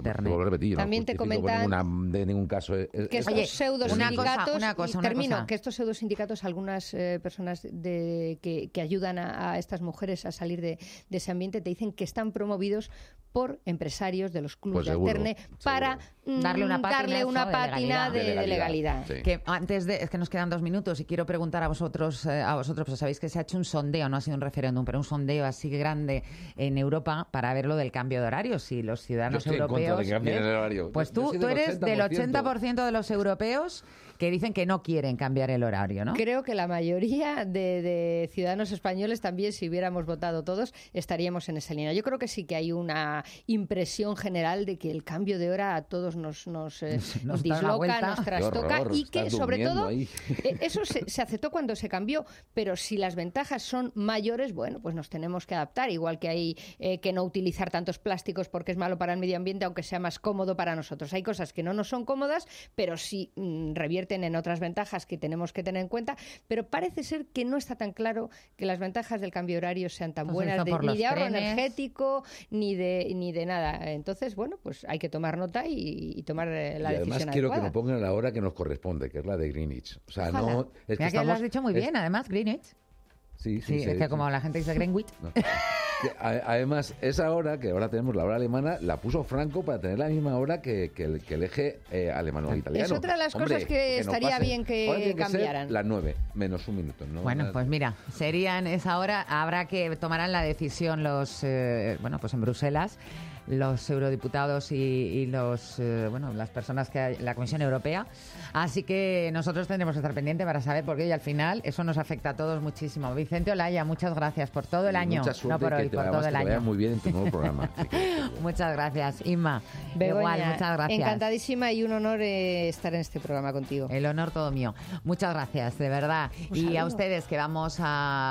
repetir. También no te comentan ninguna, de ningún caso. Es, que es, estos pseudosindicatos, una cosa, una termino, cosa. que estos pseudosindicatos, algunas eh, personas de, que, que ayudan a, a estas mujeres a salir de, de ese ambiente, te dicen que están promovidos por empresarios de los clubes pues seguro, de alterne para mm, darle una pátina, darle una de pátina legalidad. de, de legalidad. Sí. Que antes de, es que nos quedan dos minutos y quiero preguntar a vosotros, eh, a vosotros, pues sabéis que se ha hecho un sondeo, no ha sido un referéndum, pero un sondeo así grande en Europa para ver lo del cambio de horario, si los ciudadanos Yo estoy europeos, en contra de que cambien ¿ves? el horario. Pues Yo tú, soy tú del eres del ochenta por ciento de los europeos que dicen que no quieren cambiar el horario, ¿no? Creo que la mayoría de, de ciudadanos españoles también, si hubiéramos votado todos, estaríamos en esa línea. Yo creo que sí que hay una impresión general de que el cambio de hora a todos nos, nos, eh, nos, nos disloca, nos trastoca horror, y que, sobre todo, ahí. eh, eso se, se aceptó cuando se cambió, pero si las ventajas son mayores, bueno, pues nos tenemos que adaptar, igual que hay eh, que no utilizar tantos plásticos porque es malo para el medio ambiente, aunque sea más cómodo para nosotros. Hay cosas que no nos son cómodas, pero sí mmm, revierten en otras ventajas que tenemos que tener en cuenta, pero parece ser que no está tan claro que las ventajas del cambio horario sean tan pues buenas, de, ni de ahorro trenes. energético, ni de ni de nada. Entonces, bueno, pues hay que tomar nota y, y tomar eh, la y decisión además quiero adecuada. que nos pongan la hora que nos corresponde, que es la de Greenwich. O sea, Ojalá. no... Es que, Mira estamos, que lo has dicho muy es, bien, además, Greenwich. Sí, sí, sí, sí, es que sí. como la gente dice Greenwich. No. Que, a, además, esa hora, que ahora tenemos la hora alemana, la puso Franco para tener la misma hora que, que, el, que el eje eh, alemán o italiano. Es otra de las Hombre, cosas que estaría pase. bien que Ahora tiene que cambiaran. ser las nueve, menos un minuto. ¿no? Bueno, Una- pues mira, sería en esa hora, habrá que tomarán la decisión los, eh, bueno, pues en Bruselas, los eurodiputados y, y los, eh, bueno, las personas que hay, la Comisión Europea. Así que nosotros tendremos que estar pendientes para saber por qué y al final eso nos afecta a todos muchísimo. Vicente Olaya, muchas gracias por todo el y año, mucha suerte, no por que hoy, te, por además, todo el que te vaya año. muy bien en tu nuevo programa. Muchas gracias, Inma. Begoña, Igual, muchas gracias. encantadísima y un honor eh, estar en este programa contigo. El honor todo mío. Muchas gracias, de verdad. Un Y a saludo. ustedes que vamos a